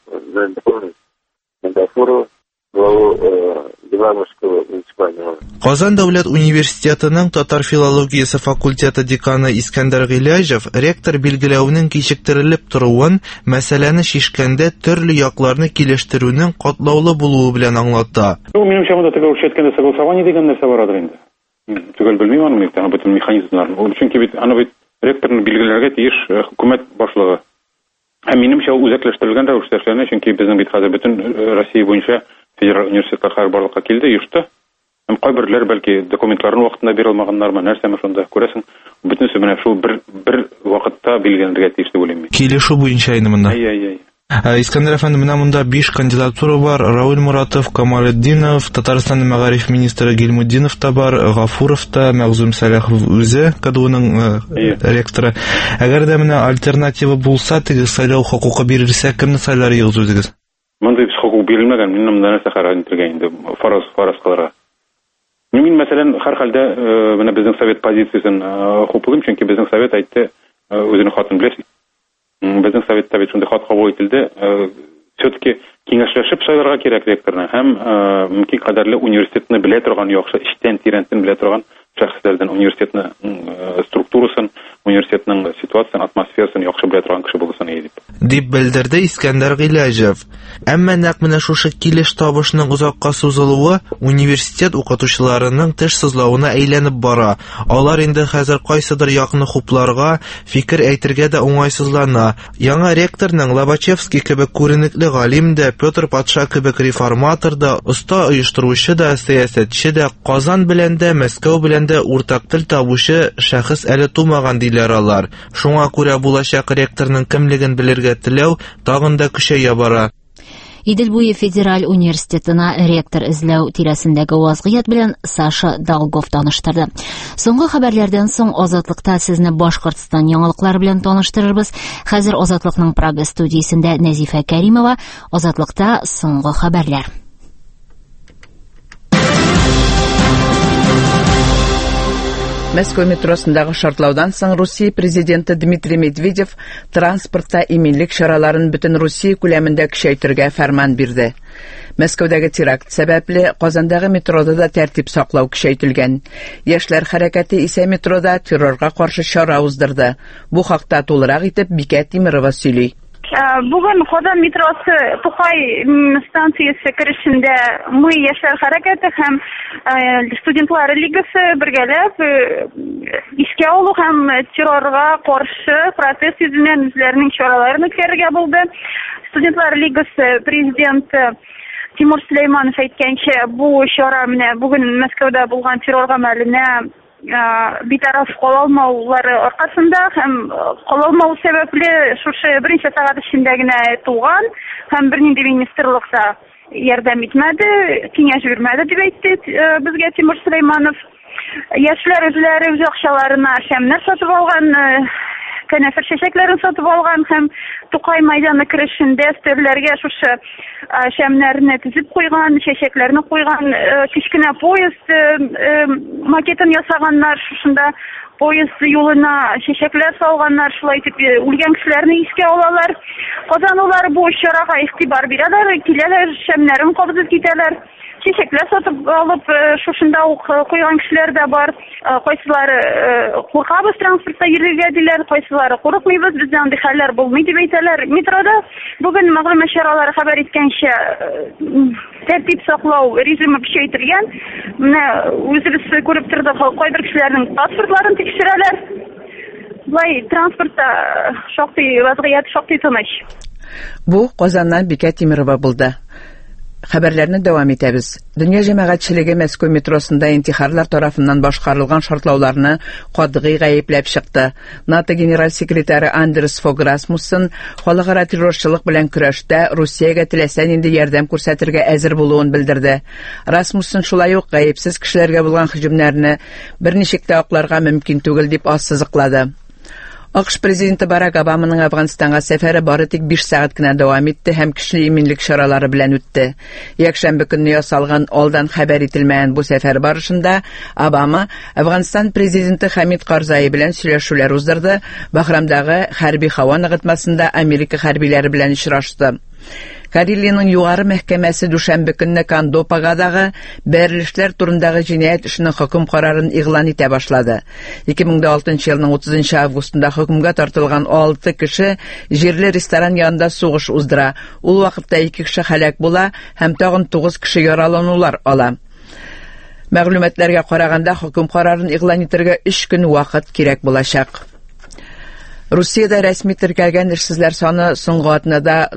Гафуров, главу Дивановского муниципального. Казан дәүләт университетының татар филологиясе факультеты деканы Искәндәр Гыйләҗев ректор билгеләүнең кичектерелеп торуын, мәсьәләне шишкәндә төрле якларны килештерүнең катлаулы булуы белән аңлата. Минемчә, монда төгәл шәткәндә согласование дигән нәрсә барадыр инде. Түгел белмим аны, бөтен механизмнарны. Чөнки бит аны бит ректорны билгеләргә тиеш хөкүмәт башлыгы. Һәм минемчә, үзәкләштерелгән рәвештә эшләнә, чөнки безнең бит хәзер бөтен Россия буенча федераль университетлар барлыкка килде, йышты. Һәм кайберләр бәлки документларын вакытында бирә алмаганнармы, нәрсәме шунда күрәсең, бөтенсе менә шул бер вакытта билгеләнергә тиеш дип уйлыйм мин. Килешү буенча инде монда. Искәндәр әфәнде, менә монда 5 кандидатура бар. Рауль Муратов, Камалетдинов, Татарстан мәгариф министры Гыйльметдинов та бар, Гафуров та, Мәгъзум Сәләхов үзе, КДУның ректоры. Әгәр дә менә альтернатива булса, теге сайлау хокукы бирелсә, кемне сайларыгыз үзегез? Монда хокук бирелмәгән, мин монда нәрсә карар итәргә инде, фараз кылырга. Мин мәсәлән, һәр хәлдә менә безнең совет позициясен хуплыйм, чөнки безнең совет әйтте, үзенең хатын беләсез. Безнең советта бит шундый хат кабул ителде. Все-таки киңәшләшеп сайларга кирәк ректорны һәм мөмкин кадәрле университетны белә торган, яхшы эчтән тирәнтен белә торган шәхесләрдән университетны структурасын, университетның ситуациясын, атмосферасын яхшы белә торган кеше булсын иде дип белдерде Искәндәр Гыйләҗев. Әмма нәкъ менә шушы килеш табышның узакка сузылуы университет укытучыларының теш сызлавына әйләнеп бара. Алар инде хәзер кайсыдыр якны хупларга, фикер әйтергә дә уңайсызлана. Яңа ректорның Лобачевский кебек күренекле галим дә, Петр Патша кебек реформатор да, оста оештыручы да, сәясәтче дә, Казан белән дә, Мәскәү белән дә уртак тел табучы шәхес әле тумаган диләр алар. Шуңа күрә булачак ректорның кемлеген белергә теләү тагын да көчәя бара. Идел буе федераль университетына ректор эзләү тирәсендәге вазгыять белән Саша Долгов таныштырды. Соңгы хәбәрләрдән соң Азатлыкта сезне Башкортстан яңалыклары белән таныштырырбыз. Хәзер Азатлыкның Прага студиясендә Нәзифә Кәримова. Азатлыкта соңгы хәбәрләр. Мәскәү метросындагы шартлаудан соң Русия президенты Дмитрий Медведев транспортта иминлек чараларын бөтен Русия күләмендә көчәйтергә фәрман бирде. Мәскәүдәге теракт сәбәпле Казандагы метрода да тәртип саклау көчәйтелгән. Яшьләр хәрәкәте исә метрода террорга каршы чара уздырды. Бу хакта тулырак итеп Бикә Тимирова сөйли. Бүген Казан метросы Тукай станциясе керешендә мы яшьләр хәрәкәте һәм студентлар лигасы бергәләп искә алу һәм террорга каршы протест йөзеннән үзләренең чараларын үткәрергә булды. Студентлар лигасы президенты Тимур Сулейманов әйткәнчә, бу чара менә бүген Мәскәүдә булган террорга мәленә битараф калалмаулары аркасында һәм калалмау сәбәпле шушы беренче сагат эчендә генә туган һәм бернинди министрлыкта ярдәм итмәде, киңәш бирмәде дип әйтте безгә Тимур Сөләйманов. Яшьләр үзләре үз акчаларына шәмнәр сатып алган, кәнәфер чәчәкләрен сатып алган һәм Тукай мәйданы керешендә өстәлләргә шушы шәмнәрне тезеп куйган, чәчәкләрне куйган, кечкенә поезд макетын ясаганнар, шушында поезд юлына чәчәкләр салганнар, шулай итеп үлгән кешеләрне искә алалар. Казанлылар бу чарага игътибар бирәләр, киләләр, шәмнәрен кабызып китәләр. Чәчәкләр сатып алып шушында ук куйган кешеләр дә бар. Кайсылары куркабыз транспортта йөрергә диләр, кайсылары курыкмыйбыз, бездә андый хәлләр булмый дип әйтәләр. Метрода бүген мәгълүмат чаралары хәбәр иткәнчә тәртип саклау режимы көчәйтелгән. Менә үзебез күреп тордык, кайбер кешеләрнең паспортларын тикшерәләр. Булай транспортта шактый вазгыять, шактый тыныч. Бу Казаннан Бикә Тимирова булды. Хәбәрләрне дәвам итәбез. Дөнья җәмәгатьчелеге Мәскәү метросында интихарлар тарафыннан башкарылган шартлауларны катгый гаепләп чыкты. НАТО генераль секретаре Андерс Фог Расмуссен халыкара террорчылык белән көрәштә Русиягә теләсә нинди ярдәм күрсәтергә әзер булуын белдерде. Расмуссен шулай ук гаепсез кешеләргә булган һөҗүмнәрне берничек тә акларга мөмкин түгел дип ассызыклады. АКШ президенты Барак Обаманың Афганстанга сәфәре бары тик 5 сәгать кенә дәвам итте һәм көчле иминлек чаралары белән үтте. Якшәмбе көнне ясалган алдан хәбәр ителмәгән бу сәфәр барышында Обама Афганстан президенты Хамид Карзай белән сөйләшүләр уздырды, Бахрамдагы хәрби һава ныгытмасында Америка хәрбиләре белән очрашты. Карелиянең югары мәхкәмәсе дүшәмбе көнне Кандопагадагы бәрелешләр турындагы җинаять эшенең хөкем карарын игълан итә башлады. 2006 елның 30 августында хөкемгә тартылган 6 кеше җирле ресторан янында сугыш уздыра. Ул вакытта 2 кеше һәлак була һәм тагын 9 кеше яраланулар ала. Мәгълүматларга караганда хөкем карарын игълан итәргә 3 көн вакыт кирәк булачак. Русиядә рәсми теркәлгән эшсезләр саны соңгы атнада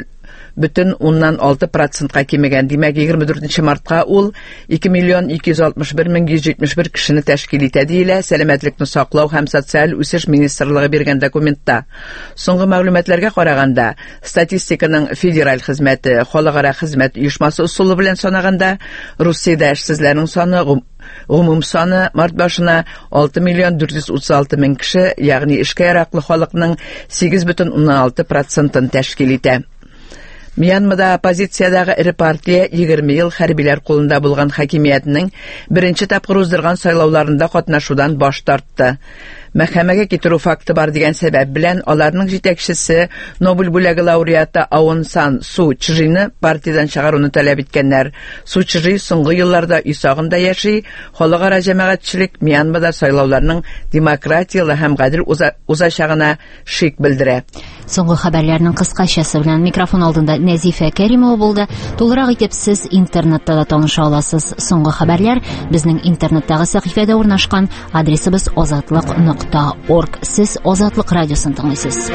0,6%-ка кимегән. Димәк, 24 мартка ул 2,261,171 кешене тәшкил итә диелә Сәламәтлекне саклау һәм социаль үсеш министрлыгы биргән документта. Соңгы мәгълүматларга караганда, статистиканың федераль хезмәте, халыкара хезмәт оешмасы усулы белән санаганда, Русиядә эшсезләрнең саны гомум саны март башына 6,436,000 кеше, ягъни эшкә яраклы халыкның 8,6%-ын тәшкил итә. Мьянмада оппозициядагы ире партия 20 ел хәрбиләр кулында булган хакимиятның беренче тапкыр уздырган сайлауларында катнашудан баш тартты. Мәхкәмәгә китерү факты бар дигән сәбәп белән аларның җитәкчесе Нобель бүләге лауреаты Аун Сан Су Чжины партиядан чыгаруны таләп иткәннәр. Су Чжи соңгы елларда исагында яши, халыкара җәмәгатьчелек Мьянмада сайлауларның демократиялы һәм гадел узачагына шик белдерә. Соңгы хәбәрләрнең кыскачасы белән микрофон алдында Нәзифә Кәримова булды. Тулырак итеп сез интернетта да таныша аласыз. Соңгы хәбәрләр безнең интернеттагы сәхифәдә урнашкан, адресыбыз azatlıq.org. Сез Азатлык радиосын тыңлыйсыз.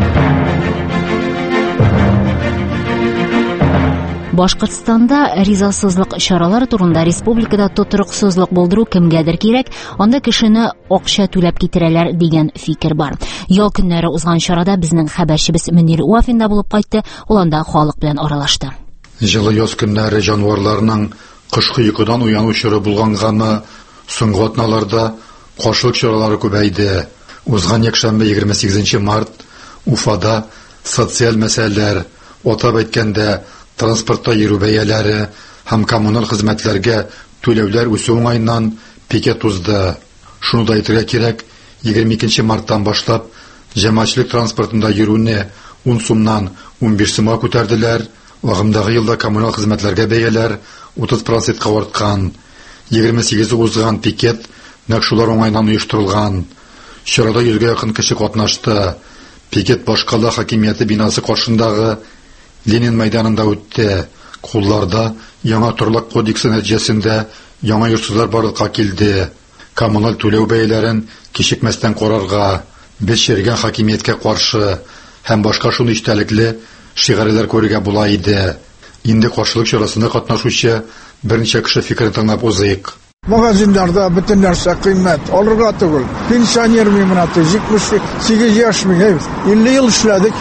Башкортстанда ризасызлык чаралары турында республикада тотрыксызлык булдыру кемгәдер кирәк, анда кешене акча түләп китерәләр дигән фикер бар. Ял көннәре узган чарада безнең хәбәрчебез Мөнир Уафин да булып кайтты, ул анда халык белән аралашты. Җылы яз көннәре җанварларның кышкы йокыдан уяну чоры булганганы соңгы атналарда каршылык чаралары күбәйде. Узган якшәмбе 28 март Уфада социаль мәсьәләләр, атап әйткәндә транспортта йөрү бәяләре һәм коммуналь хезмәтләргә түләүләр үсү уңайыннан пикет узды. Шуны да әйтергә кирәк, 22 марттан башлап җәмәгатьчелек транспортында йөрүне 10 сумнан 15 сумга күтәрделәр. Агымдагы елда коммуналь хезмәтләргә бәяләр 30%-ка арткан. 28 узган пикет нәкъ шулар уңайыннан оештырылган. Чарада 100-гә якын кеше катнашты. Пикет башкала хакимияте бинасы каршындагы Ленин мәйданында үтте. Кулларда яңа торлак кодексы нәтиҗәсендә яңа йортсызлар барлыкка килде. Коммуналь түләү бәяләрен кичекмәстән карарга, без шергән хакимияткә каршы һәм башка шундый истәлекле шигарәләр күрергә була иде. Инде каршылык чарасында катнашучы берничә кеше фикерен тыңлап узыйк. Магазиннарда бөтен нәрсә кыйммәт, алырга түгел. Пенсионер мимнаты 78 яшь мин, 50 ел эшләдек.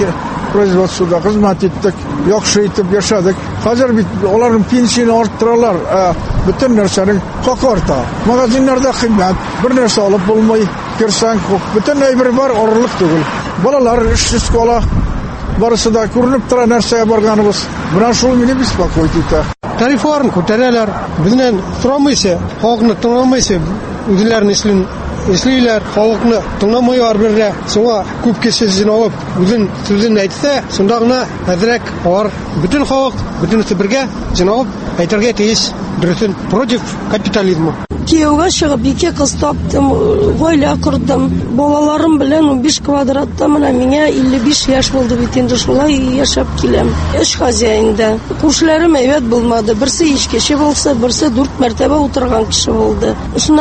производствода хезмәт иттек, яхшы итеп яшадык. Хәзер бит аларның пенсияны арттыралар, бөтен нәрсәнең хакы арта. Магазиннарда кыйммәт, бер нәрсә алып булмый, кирсәң күп. Бөтен әйбер бар, арырлык түгел. Балалар эшсез кала. Барысы да күренеп тора нәрсәгә барганыбыз. Менә шул мине беспокоит итә. Тарифларын күтәрәләр. Безнең сорамыйсы, халыкны тыңламыйсы, үзләренең эшлиләр, халыкны тыңламыйлар бирә. Соңа күп кешесен алып, үзен әйтсә, шунда гына әзрәк алар бөтен халык, бөтенесе бергә җыналып әйтергә тиеш. Дөресен против капитализма. Кияүгә чыгып, 2 кыз таптым, гаилә курдым. Балаларым белән 15 квадратта менә миңа 55 яшь булды бит инде шулай яшәп киләм. Эш хозяинда. Күршләрем әйбәт булмады. Берсе ичкече булса, берсе 4 мәртәбә утырган кеше булды.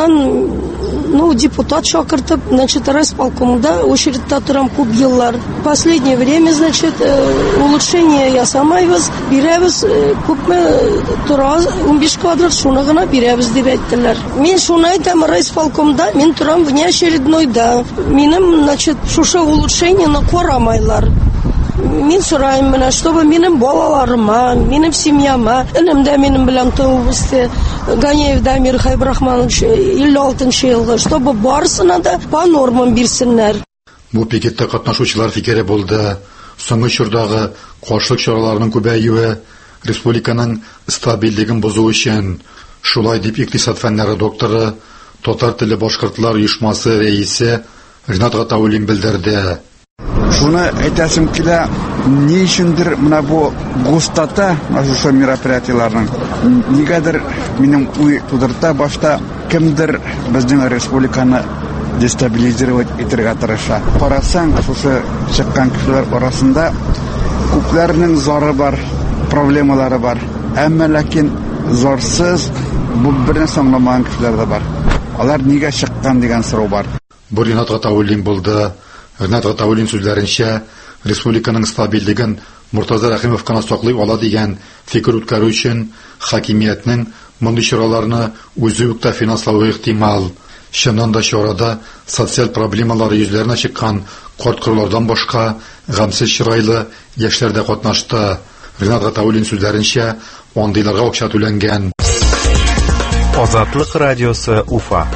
Шуннан депутат шакыртып, значит, райисполкомда очередьта торам күп еллар. Последнее время, значит, улучшение ясамайбыз, бирәбез күпме тора 15 квадрат шуны гына бирәбез дип әйттеләр. Мин шуны әйтәм райисполкомда, мин торам внеочереднойда. Минем, значит, шушы улучшениены карамайлар. Мин сорайм менә, чтобы минем балаларыма, минем семьяма, энем дә минем белән туып үсте, Ганиев Дамир Хайбрахманович 56 елгы, чтобы барысына да по нормам бирсеннәр. Бу пикетта катнашучылар фикере булды. Соңгы чордагы каршылык чараларының күбәюе республиканың стабильлеген бозу өчен, шулай дип икътисад фәннәре докторы, Татар теле башкортлар оешмасы рәисе Ринат Гатауллин белдерде. Шуны әйтәсем килә, ни өчендер менә бу густата, шушы мероприятиеларның нигәдер минем уй тудырта, башта кемдер безнең республиканы дестабилизировать итәргә тырыша. Карасаң, шушы чыккан кешеләр арасында күпләрнең зары бар, проблемалары бар. Әмма ләкин зарсыз бу берне соңламаган кешеләр дә бар. Алар нигә чыккан дигән сорау бар. Бу Ринат Гатауллин булды. Ринат Гатауллин сүзләренчә, республиканың стабильлеген Муртаза Рәхимовка саклый ала дигән фикер үткәрү өчен хакимиятның мондый чараларны үзе үк тә финанславы ихтимал. Чыннан да чарада социаль проблемалары йөзләренә чыккан карт-кырлардан башка гамсыз чырайлы яшьләр дә катнашты. Ринат Гатауллин сүзләренчә, андыйларга акча түләнгән. Азатлык радиосы Уфа.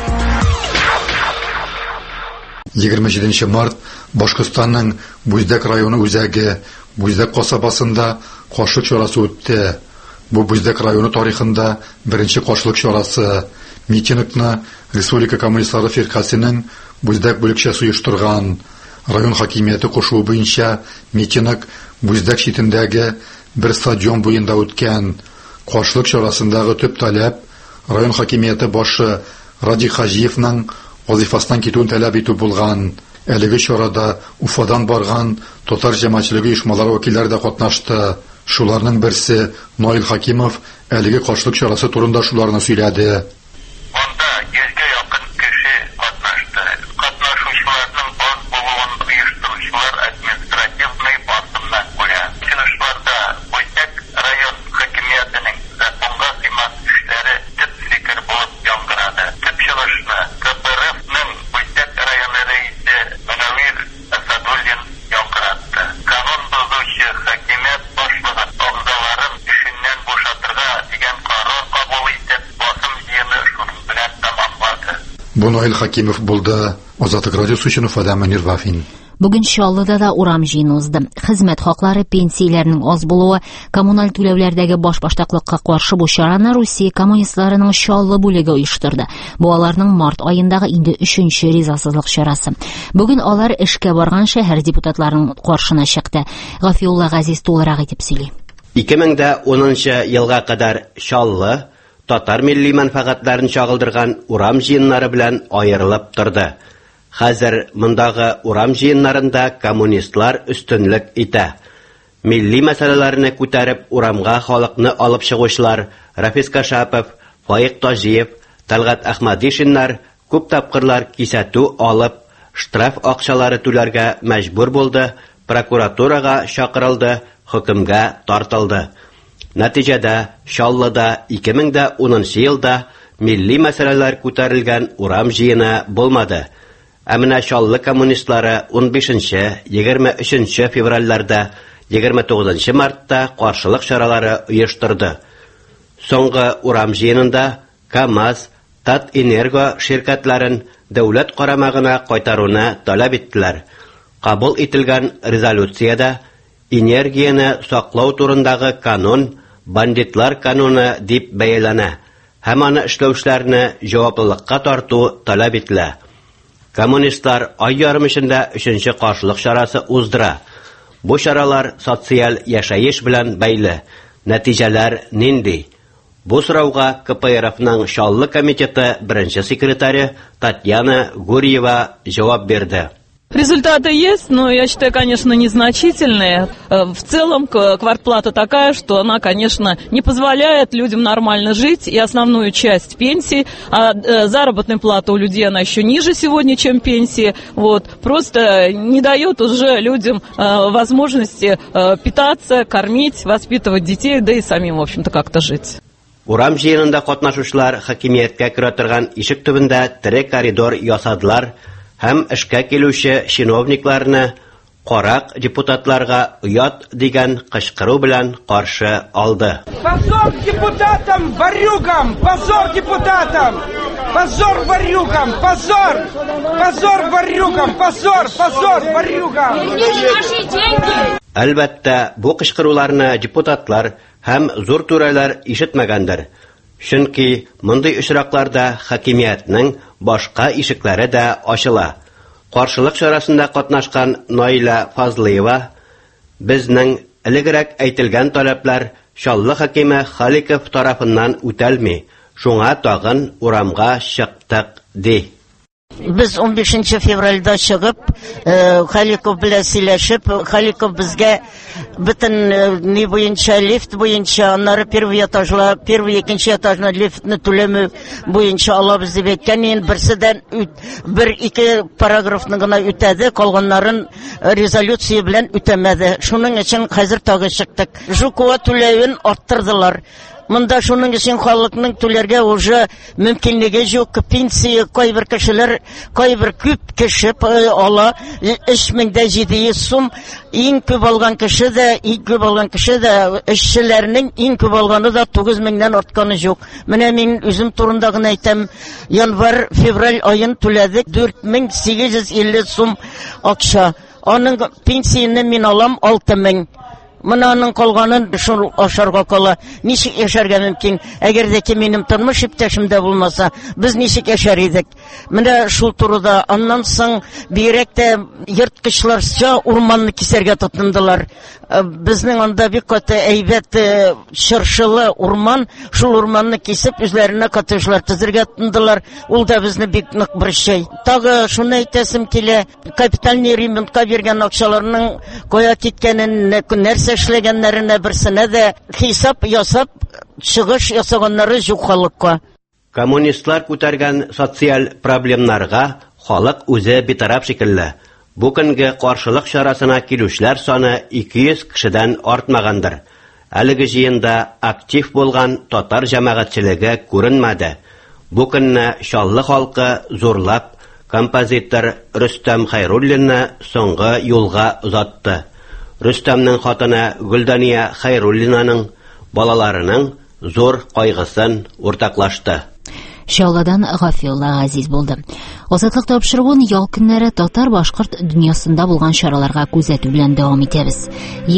27 март Башкортстанның Бүздәк районы үзәге Бүздәк касабасында каршылык чарасы үтте. Бу Бүздәк районы тарихында беренче каршылык чарасы. Митингны Республика коммунистлары фиркасының Бүздәк бүлекчәсе оештырган. Район хакимияте кушуы буенча митинг Бүздәк читендәге бер стадион буенда үткән. Каршылык чарасындагы төп таләп район хакимияте башы Ради Хаҗиевның вазифасыннан китүен таләп итү булган. Әлеге чарада Уфадан барган татар җәмәгатьчелеге оешмалары вәкилләре дә катнашты. Шуларның берсе Наил Хакимов әлеге каршылык чарасы турында шуларны сөйләде. Анда 100-гә якын кеше катнашты. Катнашучыларның аз булуын оештыручылар административный басымнан күрә. Чыгышларда Бүздәк район хакимиятының законга сыймас эшләре төп фикер булып яңгырады. Төп чыгышны КПРФның Бүздәк районы рәисе Манавир Асадуллин яңгыратты. Канун бозучы хакимият башлыгы агзаларын эшеннән бушатырга дигән карар кабул итеп, басым җыены шуның белән тамамлады. Бу Наил Хакимов булды. Азатлык радиосы өчен Уфадан Мөнир Вафин. Бүген Чаллыда да урам җыены узды. Хезмәт хаклары, пенсияләрнең аз булуы, коммуналь түләүләрдәге башбаштаклыкка каршы бу чараны Русия коммунистларының Чаллы бүлеге оештырды. Бу аларның март аендагы инде 3нче ризасызлык чарасы. Бүген алар эшкә барган шәһәр депутатларының каршына чыкты. Гафиулла Газиз тулырак итеп сөйли. 2010 елга кадәр Чаллы татар милли мәнфәгатьләрен чагылдырган урам җыеннары белән аерылып торды. Хәзер мондагы урам җыеннарында коммунистлар өстенлек итә. Милли мәсьәләләрне күтәреп урамга халыкны алып чыгучылар Рафис Кашапов, Фаик Таҗиев, Талгат Әхмәдишиннар күп тапкырлар кисәтү алып, штраф акчалары түләргә мәҗбүр булды, прокуратурага чакырылды, хөкемгә тартылды. Нәтиҗәдә Чаллыда 2010 елда милли мәсьәләләр күтәрелгән урам җыены булмады. Әмінә шаллы коммунистлары 15-23 февральләрдә 29 мартта каршылык чаралары оештырды. Соңгы урам җыенында КАМАЗ, Татэнерго ширкәтләрен дәүләт карамагына кайтаруны таләп иттеләр. Кабул ителгән резолюциядә энергияны саклау турындагы канун бандитлар кануны дип бәяләнә һәм аны эшләүчеләрне җаваплылыкка тарту таләп ителә. Коммунистлар ай ярым эчендә 3нче каршылык чарасы уздыра. Бу чаралар социаль яшәеш белән бәйле. Нәтиҗәләр нинди? Бу сорауга КПРФның Шаллы комитеты беренче секретаре Татьяна Гурьева җавап бирде. Результаты есть, но я считаю, конечно, незначительные. В целом, квартплата такая, что она, конечно, не позволяет людям нормально жить, и основную часть пенсии, а заработная плата у людей, она еще ниже сегодня, чем пенсии, просто не дает уже людям возможности питаться, кормить, воспитывать детей, да и самим, в общем-то, как-то жить. Урам җыенында катнашучылар хакимияткә керә торган ишек төбендә тере коридор ясадылар һәм эшкә килүче чиновникларны карак депутатларга уят дигән кычкыру белән каршы алды. Позор депутатам, варюгам! Позор депутатам! Позор варюгам! Позор! Позор варюгам! Позор! Позор варюгам! Әлбәттә, бу кычкыруларны депутатлар һәм зур түрәләр ишетмәгәндер. Чөнки мондый очракларда хакимиятның башка ишекләре дә ачыла. Каршылык чарасында катнашкан Наила Фазлыева безнең элегрәк әйтелгән таләпләр Шаллы хакиме Халиков тарафыннан үтәлми. Шуңа тагын урамга чыктык ди. Biz 15 февральда чыгып, Халиков белән сөйләшеп, Халиков безгә бөтен ни буенча лифт буенча, аннары первый икенче этажны лифтны түләмәү буенча алабыз дип әйткән. Инде берседән 1-2 параграфны гына үтәде, калганнарын резолюция белән үтәмәде. Шуның өчен хәзер тагы чыктык. Жукова түләвен арттырдылар. Монда шуның өчен халыкның түләргә уже мөмкинлеге юк. Пенсия кайбер кешеләр, кайбер күп кеше ала 3700 сум. Иң күп алган кеше дә, эшчеләрнең иң күп алганы да 9000-дән артканы юк. Менә мин үзем турында гына әйтәм, январь-февраль айын түләдек 4850 сум акча. Аның пенсияны мин алам 6000. Монаның калганын шул ашарга кала. Ничек яшәргә мөмкин? Әгәр дә ки минем тормыш иптәшем дә булмаса, без ничек яшәр идек? Менә шул турыда аннан соң бирәк тә йырткычларча урманны кисәргә тотындылар. Безнең анда бик каты әйбәт чыршылы урман, шул урманны кисеп үзләренә катышлар тезергә тотындылар. Ул да безне бик нык борчый. Тагы шуны әйтәсем килә, капитальный ремонтка биргән акчаларның кая киткәнен, нәрсә эшләгәннәренә берсенә дә хисап ясап, чыгыш ясаганнары юк халыкка. Коммунистлар күтәргән социаль проблемнарга халык үзе битараф шикелле. Бу көнгә каршылык чарасына килүчеләр саны 200 кешедән артмагандыр. Әлеге җыенда актив булган татар җәмәгатьчелеге күренмәде. Бу көнне Шаллы халкы зурлап композитор Рөстәм Хәйруллинны соңгы юлга узатты. Рөстәмнең хатыны Гөлдания Хәйруллинаның балаларының зур кайгысын уртаклашты. Шалладан Гафиулла Газиз булды. Азатлык тапшыруын ял көннәре татар-башкорт дөньясында булган чараларга күзәтү белән дәвам итәбез.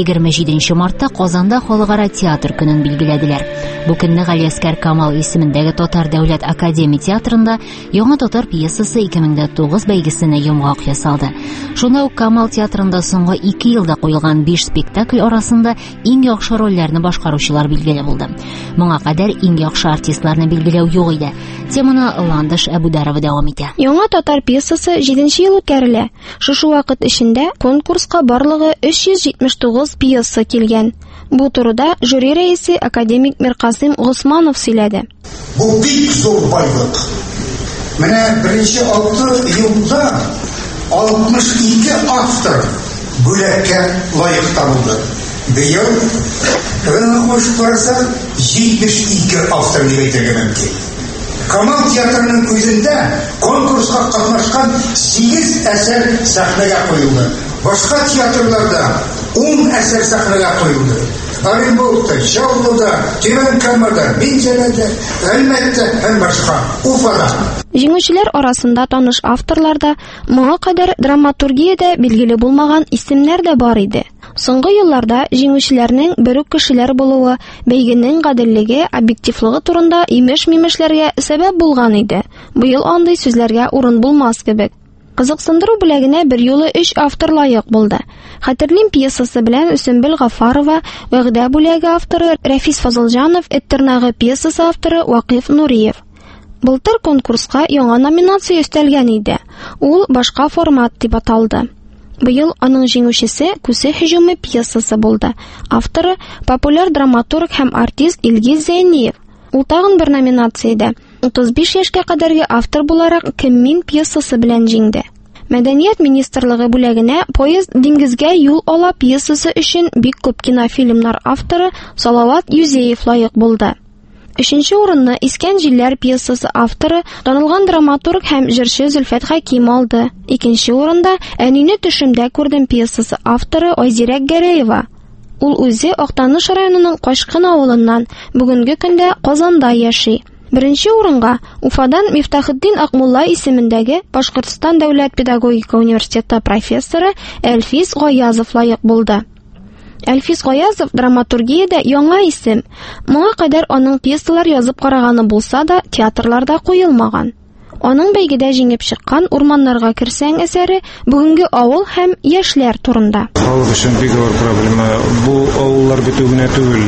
27 мартта Казанда халыкара театр көнен билгеләделәр. Бу көнне Галиәскәр Камал исемендәге Татар дәүләт академия театрында яңа татар пьесасы 2009 бәйгесенә йомгак ясалды. Шуны ук Камал театрында соңгы 2 елда куелган 5 спектакль арасында иң яхшы рольләрне башкаручылар билгеле булды. Моңа кадәр иң яхшы артистларны билгеләү юк иде. Теманы Ландыш Әбүдарова дәвам итә. Яңа татар пьесасы 7-нче ел үткәрелә. Шушы вакыт эчендә конкурска барлыгы 379 пьеса килгән. Бу турыда жюри рәисе академик Миркасым Госманов сөйләде. Бу бик зур байлык. Менә беренче 6 елда 62 автор бүләккә лаек табылды. Быел көнне хош күрсәң 72 автор дип әйтергә мөмкин. Камал театрының күзендә конкурска катнашкан 8 әсәр сәхнәгә куелды. Башка театрларда 10 әсәр сәхнәгә куелды. Оренбургта, Чаллыда, Түбән-Камада, Минзәләдә, Әлмәттә һәм башка Уфада. Җиңүчеләр арасында таныш авторларда, моңа кадәр драматургиядә билгеле булмаган исемнәр дә бар иде. Соңгы елларда җиңүчеләрнең бер үк кешеләр булуы, бәйгенең гаделлеге, объективлыгы турында имеш-мимешләргә сәбәп булган иде. Быел андый сүзләргә урын булмас кебек. Кызыксындыру бүләгенә бер юлы 3 автор лайык булды. Хәтерлим пьесасы белән Сөмбел Гафарова, Вәгъдә бүләге авторы Рәфис Фазылҗанов, Эттирнагы пьесасы авторы Вакиф Нуриев. Былтыр конкурска яңа номинация өстәлгән иде. Ул башка формат дип аталды. Быел аның җиңүчесе Күсе һөҗүме пьесасы булды. Авторы популяр драматург һәм артист Илгиз Зәйниев. Ул тагын бер номинациядә 35 яшькә кадәрге автор буларак Кем мин пьесасы белән җиңде. Мәдәният министрлыгы бүләгенә Поезд диңгезгә юл ала пьесасы өчен бик күп кинофильмнар авторы Салават Юзеев лайык булды. 3нче урынны Искән җилләр пьесасы авторы танылган драматург һәм җырчы Зөлфәт Хәким алды. 2нче урында Әнине төшемдә күрдем пьесасы авторы Айзирә Гәрәева. Ул үзе Актаныш районының Кашкын авылыннан, бүгенге көндә Казанда яши. 1нче урынга Уфадан Мифтахетдин Акмулла исемендәге Башкортстан дәүләт педагогика университеты профессоры Әлфис Гаязов лайык булды. Әлфис Гаязов драматургиядә яңа исем. Моңа кадәр аның пьесалар язып караганы булса да, театрларда куелмаган. Аның бәйгедә җиңеп чыккан Урманнарга керсәң әсәре бүгенге авыл һәм яшьләр турында. Халык өчен бик авыр проблема. Бу авыллар бит үгенә түгел,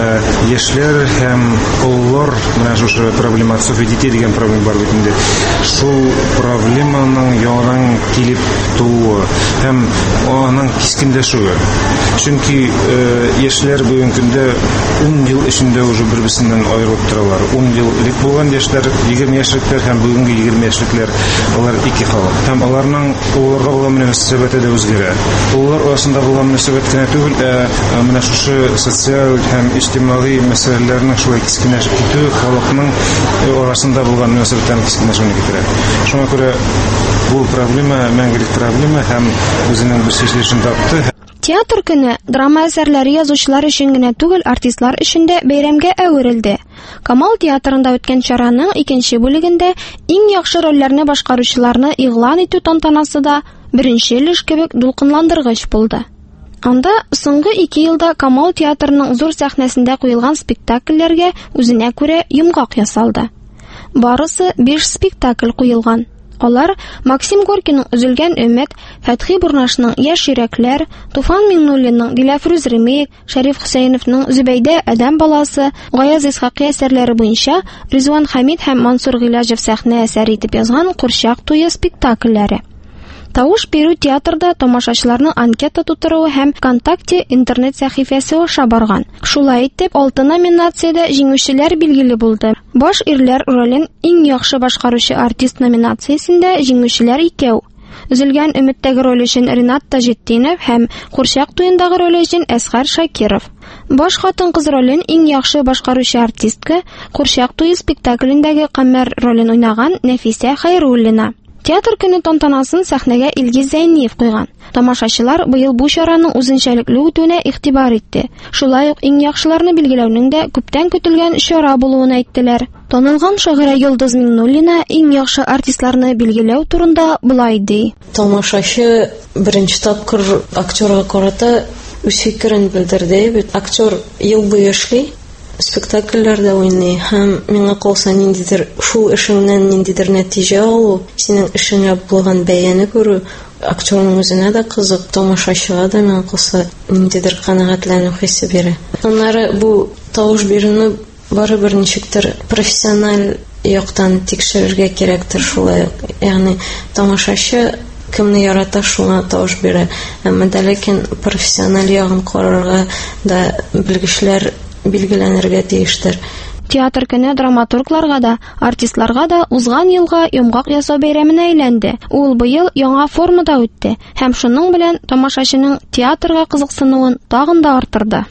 яшьләр һәм авыллар менә шушы проблема софедите дигән проблема бар бит инде. Шул проблеманың яңадан килеп тууы һәм аның кискенләшүе. Чөнки яшьләр бүгенге көндә 10 ел эчендә уже бер-берсеннән аерылып торалар. 10 ел элек булган яшьләр, 20 яшьлектәр һәм бүгенге 20 яшьлекләр, алар ике халык. Һәм аларның улларга булган мөнәсәбәте дә үзгәрә. Уллар арасында булган мөнәсәбәт кенә түгел, менә шушы социаль һәм иҗтимагый мәсьәләләрнең шулай кискенләшеп китүе халыкның арасында булган мөнәсәбәтләрне кискенләшүенә китерә. Шуңа күрә бу проблема мәңгелек проблема һәм үзенең бер чишелешен тапты. Театр көне драма әсәрләре язучылар өчен генә түгел, артистлар өчен дә бәйрәмгә әверелде. Камал театрында үткән чараның 2нче бүлегендә иң яхшы рольләрне башкаручыларны игълан итү тантанасы да беренче өлеш кебек дулкынландыргыч булды. Анда соңгы 2 елда Камал театрының зур сәхнәсендә куелган спектакльләргә үзенә күрә йомгак ясалды. Барысы 5 спектакль куелган. Алар Максим Горькийның Үзелгән өмет, Фәтхи Бурнашның Яшь йөрәкләр, Туфан Миңнуллинның Диләфрүз Ремейк, Шәриф Хөсәйновның Зөбәйдә Адәм баласы, Гаяз Исхакый әсәрләре буенча Ризван Хәмид һәм Мансур Гыйлаҗев сәхнә әсәре итеп язган Курчак туе спектакльләре. Тавыш бирү театрда тамашачыларның анкета тутыруы һәм ВКонтакте интернет сәхифәсе аша барган. Шулай итеп, 6 номинациядә җиңүчеләр билгеле булды. Баш ирләр ролен иң яхшы башкаручы артист номинациясендә җиңүчеләр 2. Үзелгән өметтәге роль өчен Ринат Таҗетдинов һәм Курчак туендагы роль өчен Әсгар Шакиров. Баш хатын-кыз ролен иң яхшы башкаручы артистка Курчак туе спектаклендәге Камәр ролен уйнаган Нәфисә Хәйруллина. Театр көне тантанасын сәхнәгә Илгиз Зәйниев куйган. Тамашачылар быел бу чараның үзенчәлекле үтүенә игътибар итте. Шулай ук иң яхшыларны билгеләүнең дә күптән көтелгән чара булуын әйттеләр. Танылган шагыйрә Йолдыз Миңнуллина иң яхшы артистларны билгеләү турында булай ди. Тамашачы беренче тапкыр актерга карата үз фикерен белдерде. Актер ел буе эшли, спектакльләрдә уйный һәм миңа калса ниндидер шул эшеңнән ниндидер нәтиҗә алу, синең эшеңә булган бәяне күрү актерның үзенә дә кызык, тамашачыга да миңа калса ниндидер канәгатьләнү хисе бирә. Аннары бу тавыш бируне барыбер ничектер профессиональ яктан тикшерергә кирәктер шулай. Ягъни тамашачы кемне ярата шуңа тавыш бирә. Әмма ләкин профессиональ ягын карарга да белгечләр билгеләнергә тиештер. Театр көне драматургларга да, артистларга да узган елга йомгак ясау бәйрәменә әйләнде. Ул быел яңа формада үтте һәм шуның белән тамашачының театрга кызыксынуын тагын да арттырды.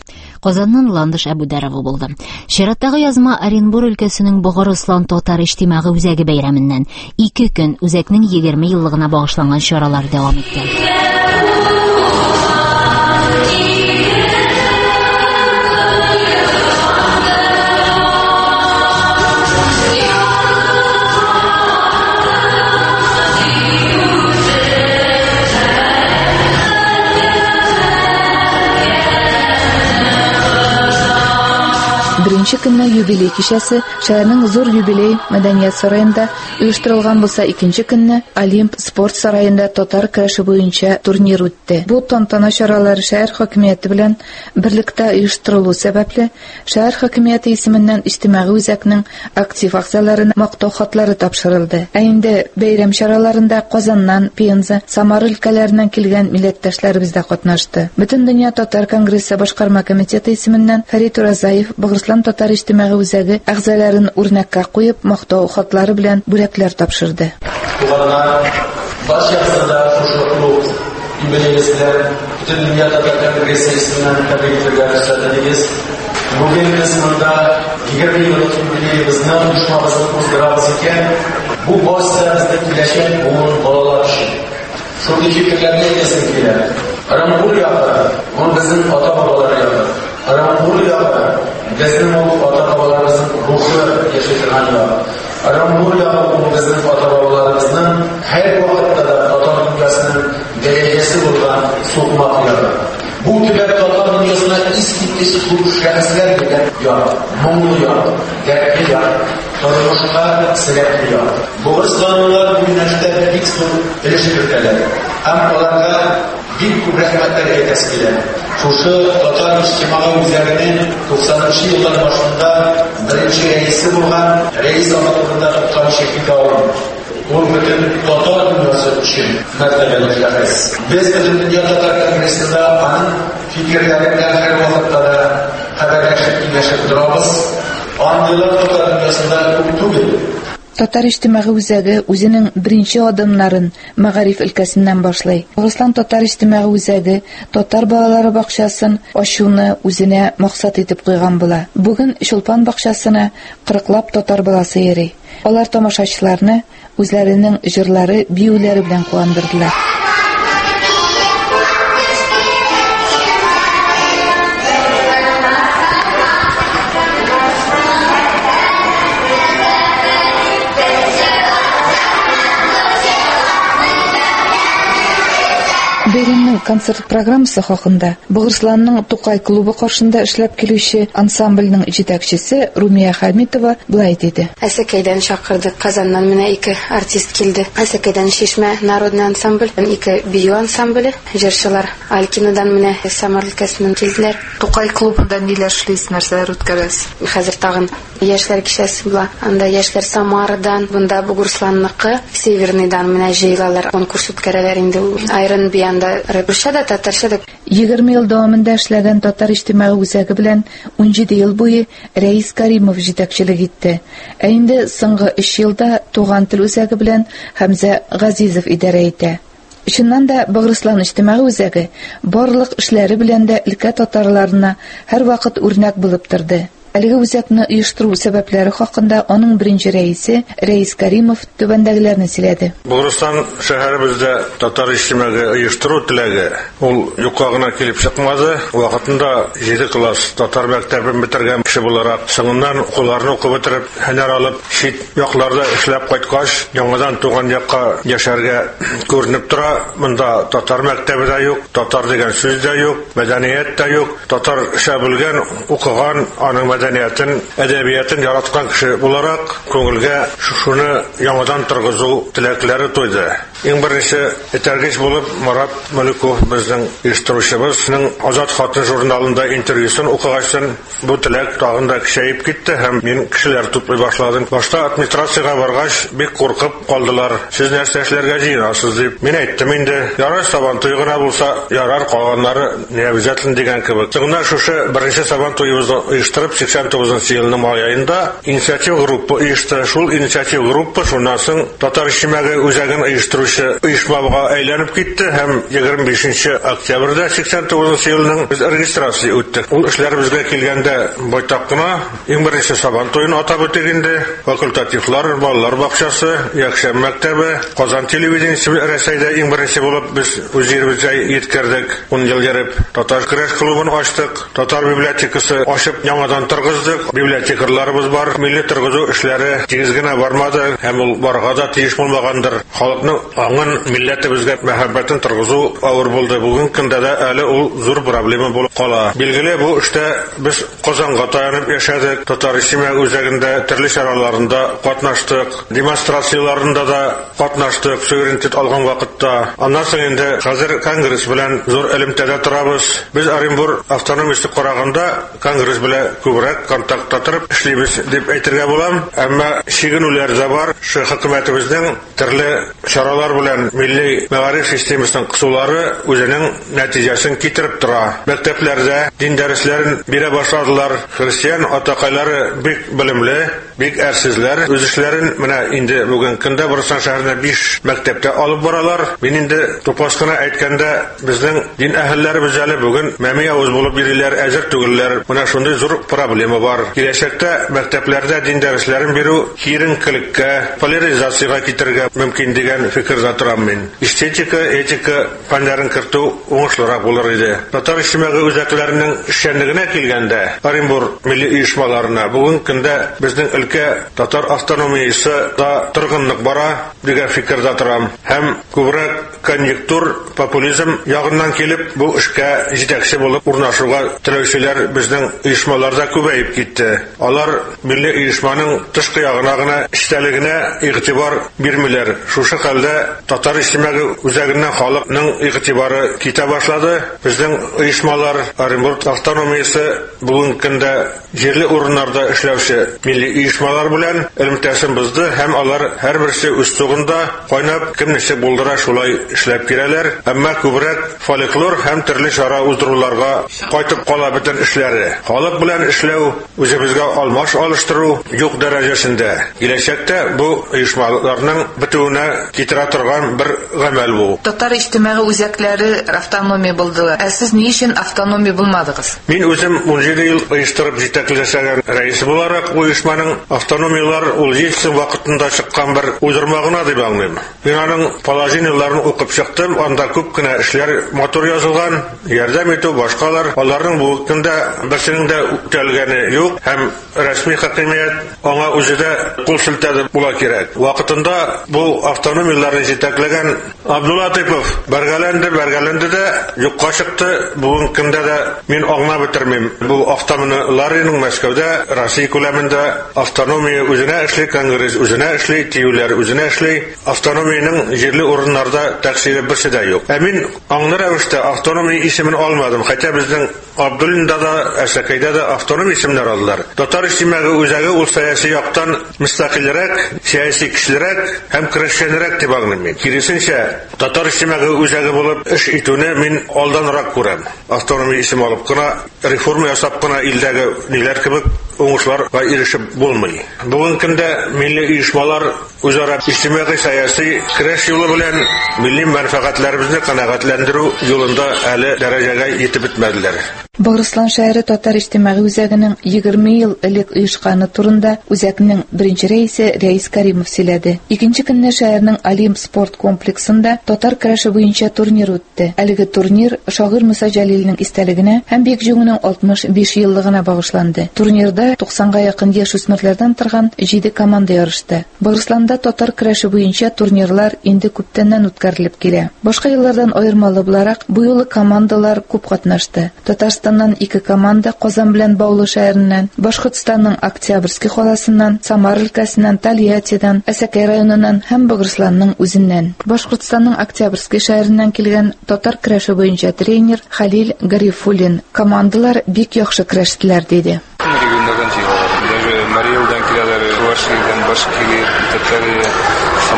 Казаннан Ландыш Әбүдәрова булды. Чираттагы язма Оренбур өлкәсенең Боғырыслан татар иҗтимагый үзәге бәйрәменнән 2 көн үзәкнең 20 еллыгына багышланган чаралар дәвам итте. Беренче көнне юбилей кичәсе шәһәрнең зур юбилей мәдәният сараенда оештырылган булса, икенче көнне Олимп спорт сараенда татар көрәше буенча турнир үтте. Бу тантана чаралары шәһәр хакимияте белән берлектә оештырылу сәбәпле шәһәр хакимияте исеменнән иҗтимагый үзәкнең актив акцияләренә мактау хатлары тапшырылды. Ә инде бәйрәм чараларында Казаннан, Пенза, Самара өлкәләреннән килгән милләттәшләребез дә катнашты. Бөтен дөнья татар конгрессы башкарма комитеты исеменнән Фәрит Уразаев Боғырыслан татар иҗтимагый үзәге әгъзаларын үрнәккә куеп мактау хатлары белән бүләкләр тапшырды. Барчасында шушы юбилейсен бөтен дөнья татар конгрессы исеменнән тәбрикләргә рөхсәт. Бүген без монда 20 еллык юбилейбезне оешмабызны уздырабыз икән, бу барысы безнең киләчәк буын балалар өчен. Шундый фикерләрне әйтәсем килә. Оренбур яклы, ул безнең ата-бабалар яклы. Оренбур яклы, безнең ата-бабаларыбызның рухы яши торган яклы. Оренбур яклы, ул безнең ата-бабаларыбызның һәр вакытта да татар дөньясының дәрәҗәсе булган сукмак яклы. Бу төбәк татар дөньясына искиткеч зур шәхесләр белән моңлы дәртле тормышка сәләтле Боғырысланлылар бу юнәлештә бик зур өлеш кертәләр. Һәм аларга бик күп рәхмәтләр әйтәсе килә. Шушы татар иҗтимагый үзәгенең 90-нчы еллар башында беренче рәисе булган рәис атында тоткан Шәфик авыл. Ул бөтен татар дөньясы өчен мәртәбәле шәхес. Без бөтен дөнья татар конгрессында аның фикерләреннән һәр вакытта да хәбәрләшеп килешеп торабыз. Андыйлар татар дөньясында күп түгел. Татар иҗтимагый үзәге үзенең беренче адымнарын Мәгариф өлкәсеннән башлый. Боғырыслан татар иҗтимагый үзәге татар балалары бакчасын ачуны үзенә максат итеп куйган була. Бүген Чулпан бакчасына 40лап татар баласы йөри. Алар тамашачыларны үзләренең җырлары, биюләре белән куандырдылар. Бәйрәмнең концерт программасы хакында Боғырысланның Тукай клубы каршында эшләп килүче ансамбльнең җитәкчесе Румия Хамитова булай диде. Әсәкәйдән чакырдык. Казаннан менә 2 артист килде. Әсәкәйдән Шишмә народный ансамбль, 2 бию ансамбле, җырчылар. Алькинадан менә Самар өлкәсеннән килделәр. Тукай клубында ниләр эшлисез, нәрсәләр үткәрәсез? Хәзер тагын яшьләр кичәсе була. Анда яшьләр Самарадан, бунда Боғырысланныкы, Северныйдан менә җыелалар. Конкурс үткәрәләр инде. Айрын биянда рәбүшәдә татарчада 20 ел дәвамында эшләгән татар иҗтимагый үзәге белән 17 ел буе Рәис Каримов җитәкчелек итте. Ә инде соңгы 3 елда туган тел үзәге белән Хәмзә Газизов идарә итә. Шуннан да Боғырыслан иҗтимагый үзәге барлык эшләре белән дә өлкә татарларына һәр вакыт үрнәк булып торды. Әлеге үзәкне оештыру сәбәпләре хакында аның беренче рәисе Рәис Каримов түбәндәгеләрне сөйләде. Боғырыслан шәһәребездә татар иҗтимагый оештыру теләге ул юкка гына килеп чыкмады. Вакытында 7 класс татар мәктәбен бетергән кеше буларак, соңыннан укуларны укып бетереп, һөнәр алып, чит якларда эшләп кайткач, яңадан туган якка яшәргә күренеп тора. Монда татар мәктәбе дә юк, татар дигән сүз дә юк, мәдәният та юк. Татарча белгән, укыган, аның мәдәниятен, әдәбиятен яраткан кеше буларак, күңелгә шуны яңадан торгызу теләкләре туйды. Иң беренче этәргеч булып Марат Мәликов безнең оештыручыбызның Азат хатын журналында интервьюсын укыгачтан бу теләк тагын да көчәеп китте һәм мин кешеләр туплый башладым. Башта администрациягә баргач бик куркып калдылар. Сез нәрсә эшләргә җыенасыз дип. Мин әйттем инде, ярар сабантуй гына булса, ярар калганнары не обязательно дигән кебек. Соңыннан шушы беренче сабантуйыбызны оештырып 1989 елның май айында инициатив группа оештырды. Шул инициатив группа шуннан соң татар ичтимагый үзәген оештыручы оешмага әйләнеп китте һәм 25 октябрьдә 89 елның без регистрация үттек. Ул эшләр безгә килгәндә байтак кына иң беренче Сабан туен атап үтик инде. Факультативлар, балалар бакчасы, Якшәм мәктәбе, Казан телевидениесе Рәсәйдә иң беренче булып без үз җиребезгә yetkердек. 10 ел йөреп татар көрәш клубын ачтык. Татар библиотекасы ачып яңадан торгыздык. Библиотекарларыбыз бар. Милли торгызу эшләре тигез генә бармады һәм ул барга да тиеш булмагандыр. Халыкның аңын, милләтебезгә мәхәббәтен торгызу авыр булды. Бүген көндә дә әле ул зур проблема булып кала. Билгеле, бу эштә без Казанга таянып яшәдек. Татар ичтимагый үзәгендә төрле чараларында катнаштык. Демонстрацияларында да катнаштык. Суверенитет алган вакытта. Аннан соң инде хәзер конгресс белән зур элемтәдә торабыз. Без Оренбург автономиясе караганда конгресс белән күбрәк контактта торып эшлибез дип әйтергә булам. Әмма чигенүләр дә бар. Шу хөкүмәтебезнең төрле чаралар белән милли мәгариф системасының кысулары үзенең нәтиҗәсен китереп тора. Мәктәпләрдә дин дәресләрен бирә башладылар. Христиан атакайлары бик белемле, бик әрсезләр. Үз эшләрен менә инде бүген көндә Бурсан шәһәрендә 5 мәктәптә алып баралар. Мин инде тупаскына әйткәндә безнең дин әһелләребез әле бүген мәми авыз булып йөриләр, әзер түгелләр. Менә шундый зур проблема бар. Киләчәктә мәктәпләрдә дин дәресләрен бирү киеренкелеккә, поляризациягә китергә мөмкин дигән фикердә торам мин. Эстетика, этика фәннәрен кертү уңышлырак булыр иде. Татар ичтимагый үзәкләренең эшчәнлегенә килгәндә, Оренбург милли оешмаларына бүген көндә безнең өлкә татар автономиясе да торгынлык бара дигән фикердә торам. Һәм күбрәк конъюнктур, популизм ягыннан килеп бу эшкә җитәкче булып урнашуга теләүчеләр безнең оешмаларда күбәеп китте. Алар милли оешманың тышкы ягына гына, эчтәлегенә игътибар бирмиләр. Шушы хәлдә татар ичтимагый үзәгеннән халыкның игътибары китә башлады. Безнең оешмалар Оренбург автономиясе бүген көндә җирле урыннарда эшләүче милли оешмалар белән элемтәсен бозды һәм алар һәрберсе үз сугында кайнап кемнесе булдыра шулай эшләп кирәләр. Әмма күбрәк фольклор һәм төрле чара уздыруларга кайтып кала бөтен эшләре. Халык белән эшләү, үзебезгә алмаш алыштыру юк дәрәҗәсендә. Киләчәктә бу оешмаларның бетүенә китерә торган бер гамәл бу. Татар ичтимагый үзәкләре автономия булды. Сез ни өчен автономия булмадыгыз? Мин үзем 17 ел оештырып җитәкләшәгән рәис буларак оешманың автономиялар ул җитсен вакытында чыккан бер уйдырма гына дип аңлыйм. Мин аның положениеларын укып чыктым. Анда күп кенә эшләр матур язылган, ярдәм итү башкалар. Аларның бу көндә берсенең дә үтәлгәне юк һәм рәсми хакимият аңа үзе дә кул селтәде була кирәк. Вакытында бу автономияларны җитәкләгән Абдулла Тыйпов бәргәләнде дә юкка чыкты. Бүген көндә дә мин аңлап бетермим. Бу автономияларның Мәскәүдә, Россия күләмендә автономия үзенә эшли, конгресс үзенә эшли, тиюләр үзенә эшли. Автономиянең җирле урыннарда тәэсире берсе дә юк. Мин аңлы рәвештә автономия исемен алмадым. Хәтта безнең Абдуллинда да, Әсәкәйдә дә автономия исемнәр алдылар. Татар ичтимагый үзәге ул сәяси яктан мөстәкыйльрәк, сәяси көчлерәк һәм көрәшчәнрәк дип аңлыйм мин. Киресенчә, татар ичтимагый үзәге булып эш итүне мин алданрак күрәм. Автономия исем алып кына, реформа ясап кына илдәге ниләр кебек уңышларга ирешеп булмый. Бүген көндә милли оешмалар үзара ичтимагый сәяси көрәш юлы белән милли мәнфәгатьләребезне канәгатьләндерү юлында әле дәрәҗәгә җитеп бетмәделәр. Багрыслан шәһәре татар ичтимагый үзәгенең 20 ел элек оешканы турында үзәкнең беренче рәисе Рәис Кәримов сөйләде. Икенче көнне шәһәрнең Олимп спорт комплексында татар көрәше буенча турнир үтте. Әлеге турнир шагыйрь Муса Җәлилнең истәлегенә һәм бик җиңүнең 65 еллыгына багышланды. Турнирда 90-га якын яшүсмерләрдән торган 7 команда ярышты. Багрысланда татар көрәше буенча турнирлар инде күптәннән үткәрелеп килә. Башка еллардан аермалы буларак, бу юлы командалар күп катнашты. Татарстаннан 2 команда, Казан белән Баулы шәһәреннән, Башкортстанның Октябрьский каласыннан, Самар өлкәсеннән, Тольяттидан, Әсәкәй районыннан һәм Багрысланның үзеннән. Башкортстанның Октябрьский шәһәреннән килгән татар көрәше буенча тренер Халил Гарифуллин: "Командалар бик яхшы көрәштеләр", диде. Регионнардан җыелалар. Даже Мариэлдан киләләр, Чувашиядән, Башкирия, Татария,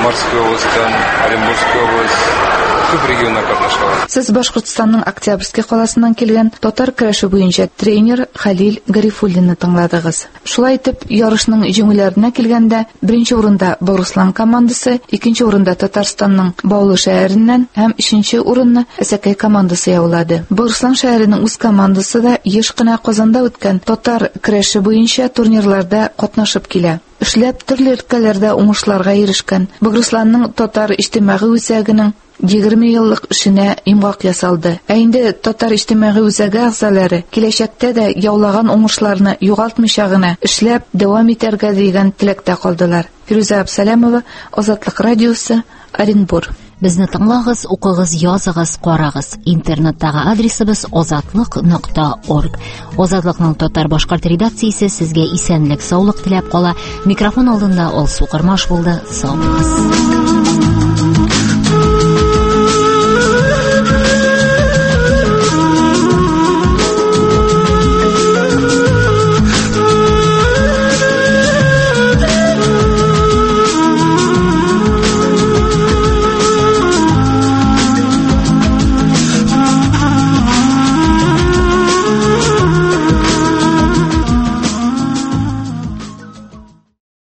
Самарская областьтан, Оренбургская область, күп регионнар катнашкан. Сез Башкортстанның Октябрьский каласыннан килгән татар көрәше буенча тренер Халил Гарифуллинны тыңладыгыз. Шулай итеп, ярышның җиңүләренә килгәндә, беренче урында Боруслан командасы, икенче урында Татарстанның Баулы шәһәреннән һәм өченче урынны Әсәкәй командасы яулады. Боруслан шәһәренең үз командасы да еш кына Казанда үткән татар көрәше буенча турнирларда катнашып килә. Эшләп төрле өлкәләрдә уңышларга ирешкән. Борусланның татар иҗтимагый үзәгенең 20 еллык эшенә имгак ясалды. Ә инде татар иҗтимагый үзәге әгъзалары киләчәктә дә яулаган уңышларны югалтмыйча гына эшләп дәвам итәргә дигән теләктә калдылар. Фируза Абсалямова, Азатлык радиосы, Оренбург. Безне тыңлагыз, укыгыз, языгыз, карагыз. Интернеттагы адресыбыз azatlyk.org. Азатлыкның татар башкорт редакциясе сезгә исәнлек, саулык теләп кала. Микрофон алдында Алсу Кырмаш булды. Сау булыгыз.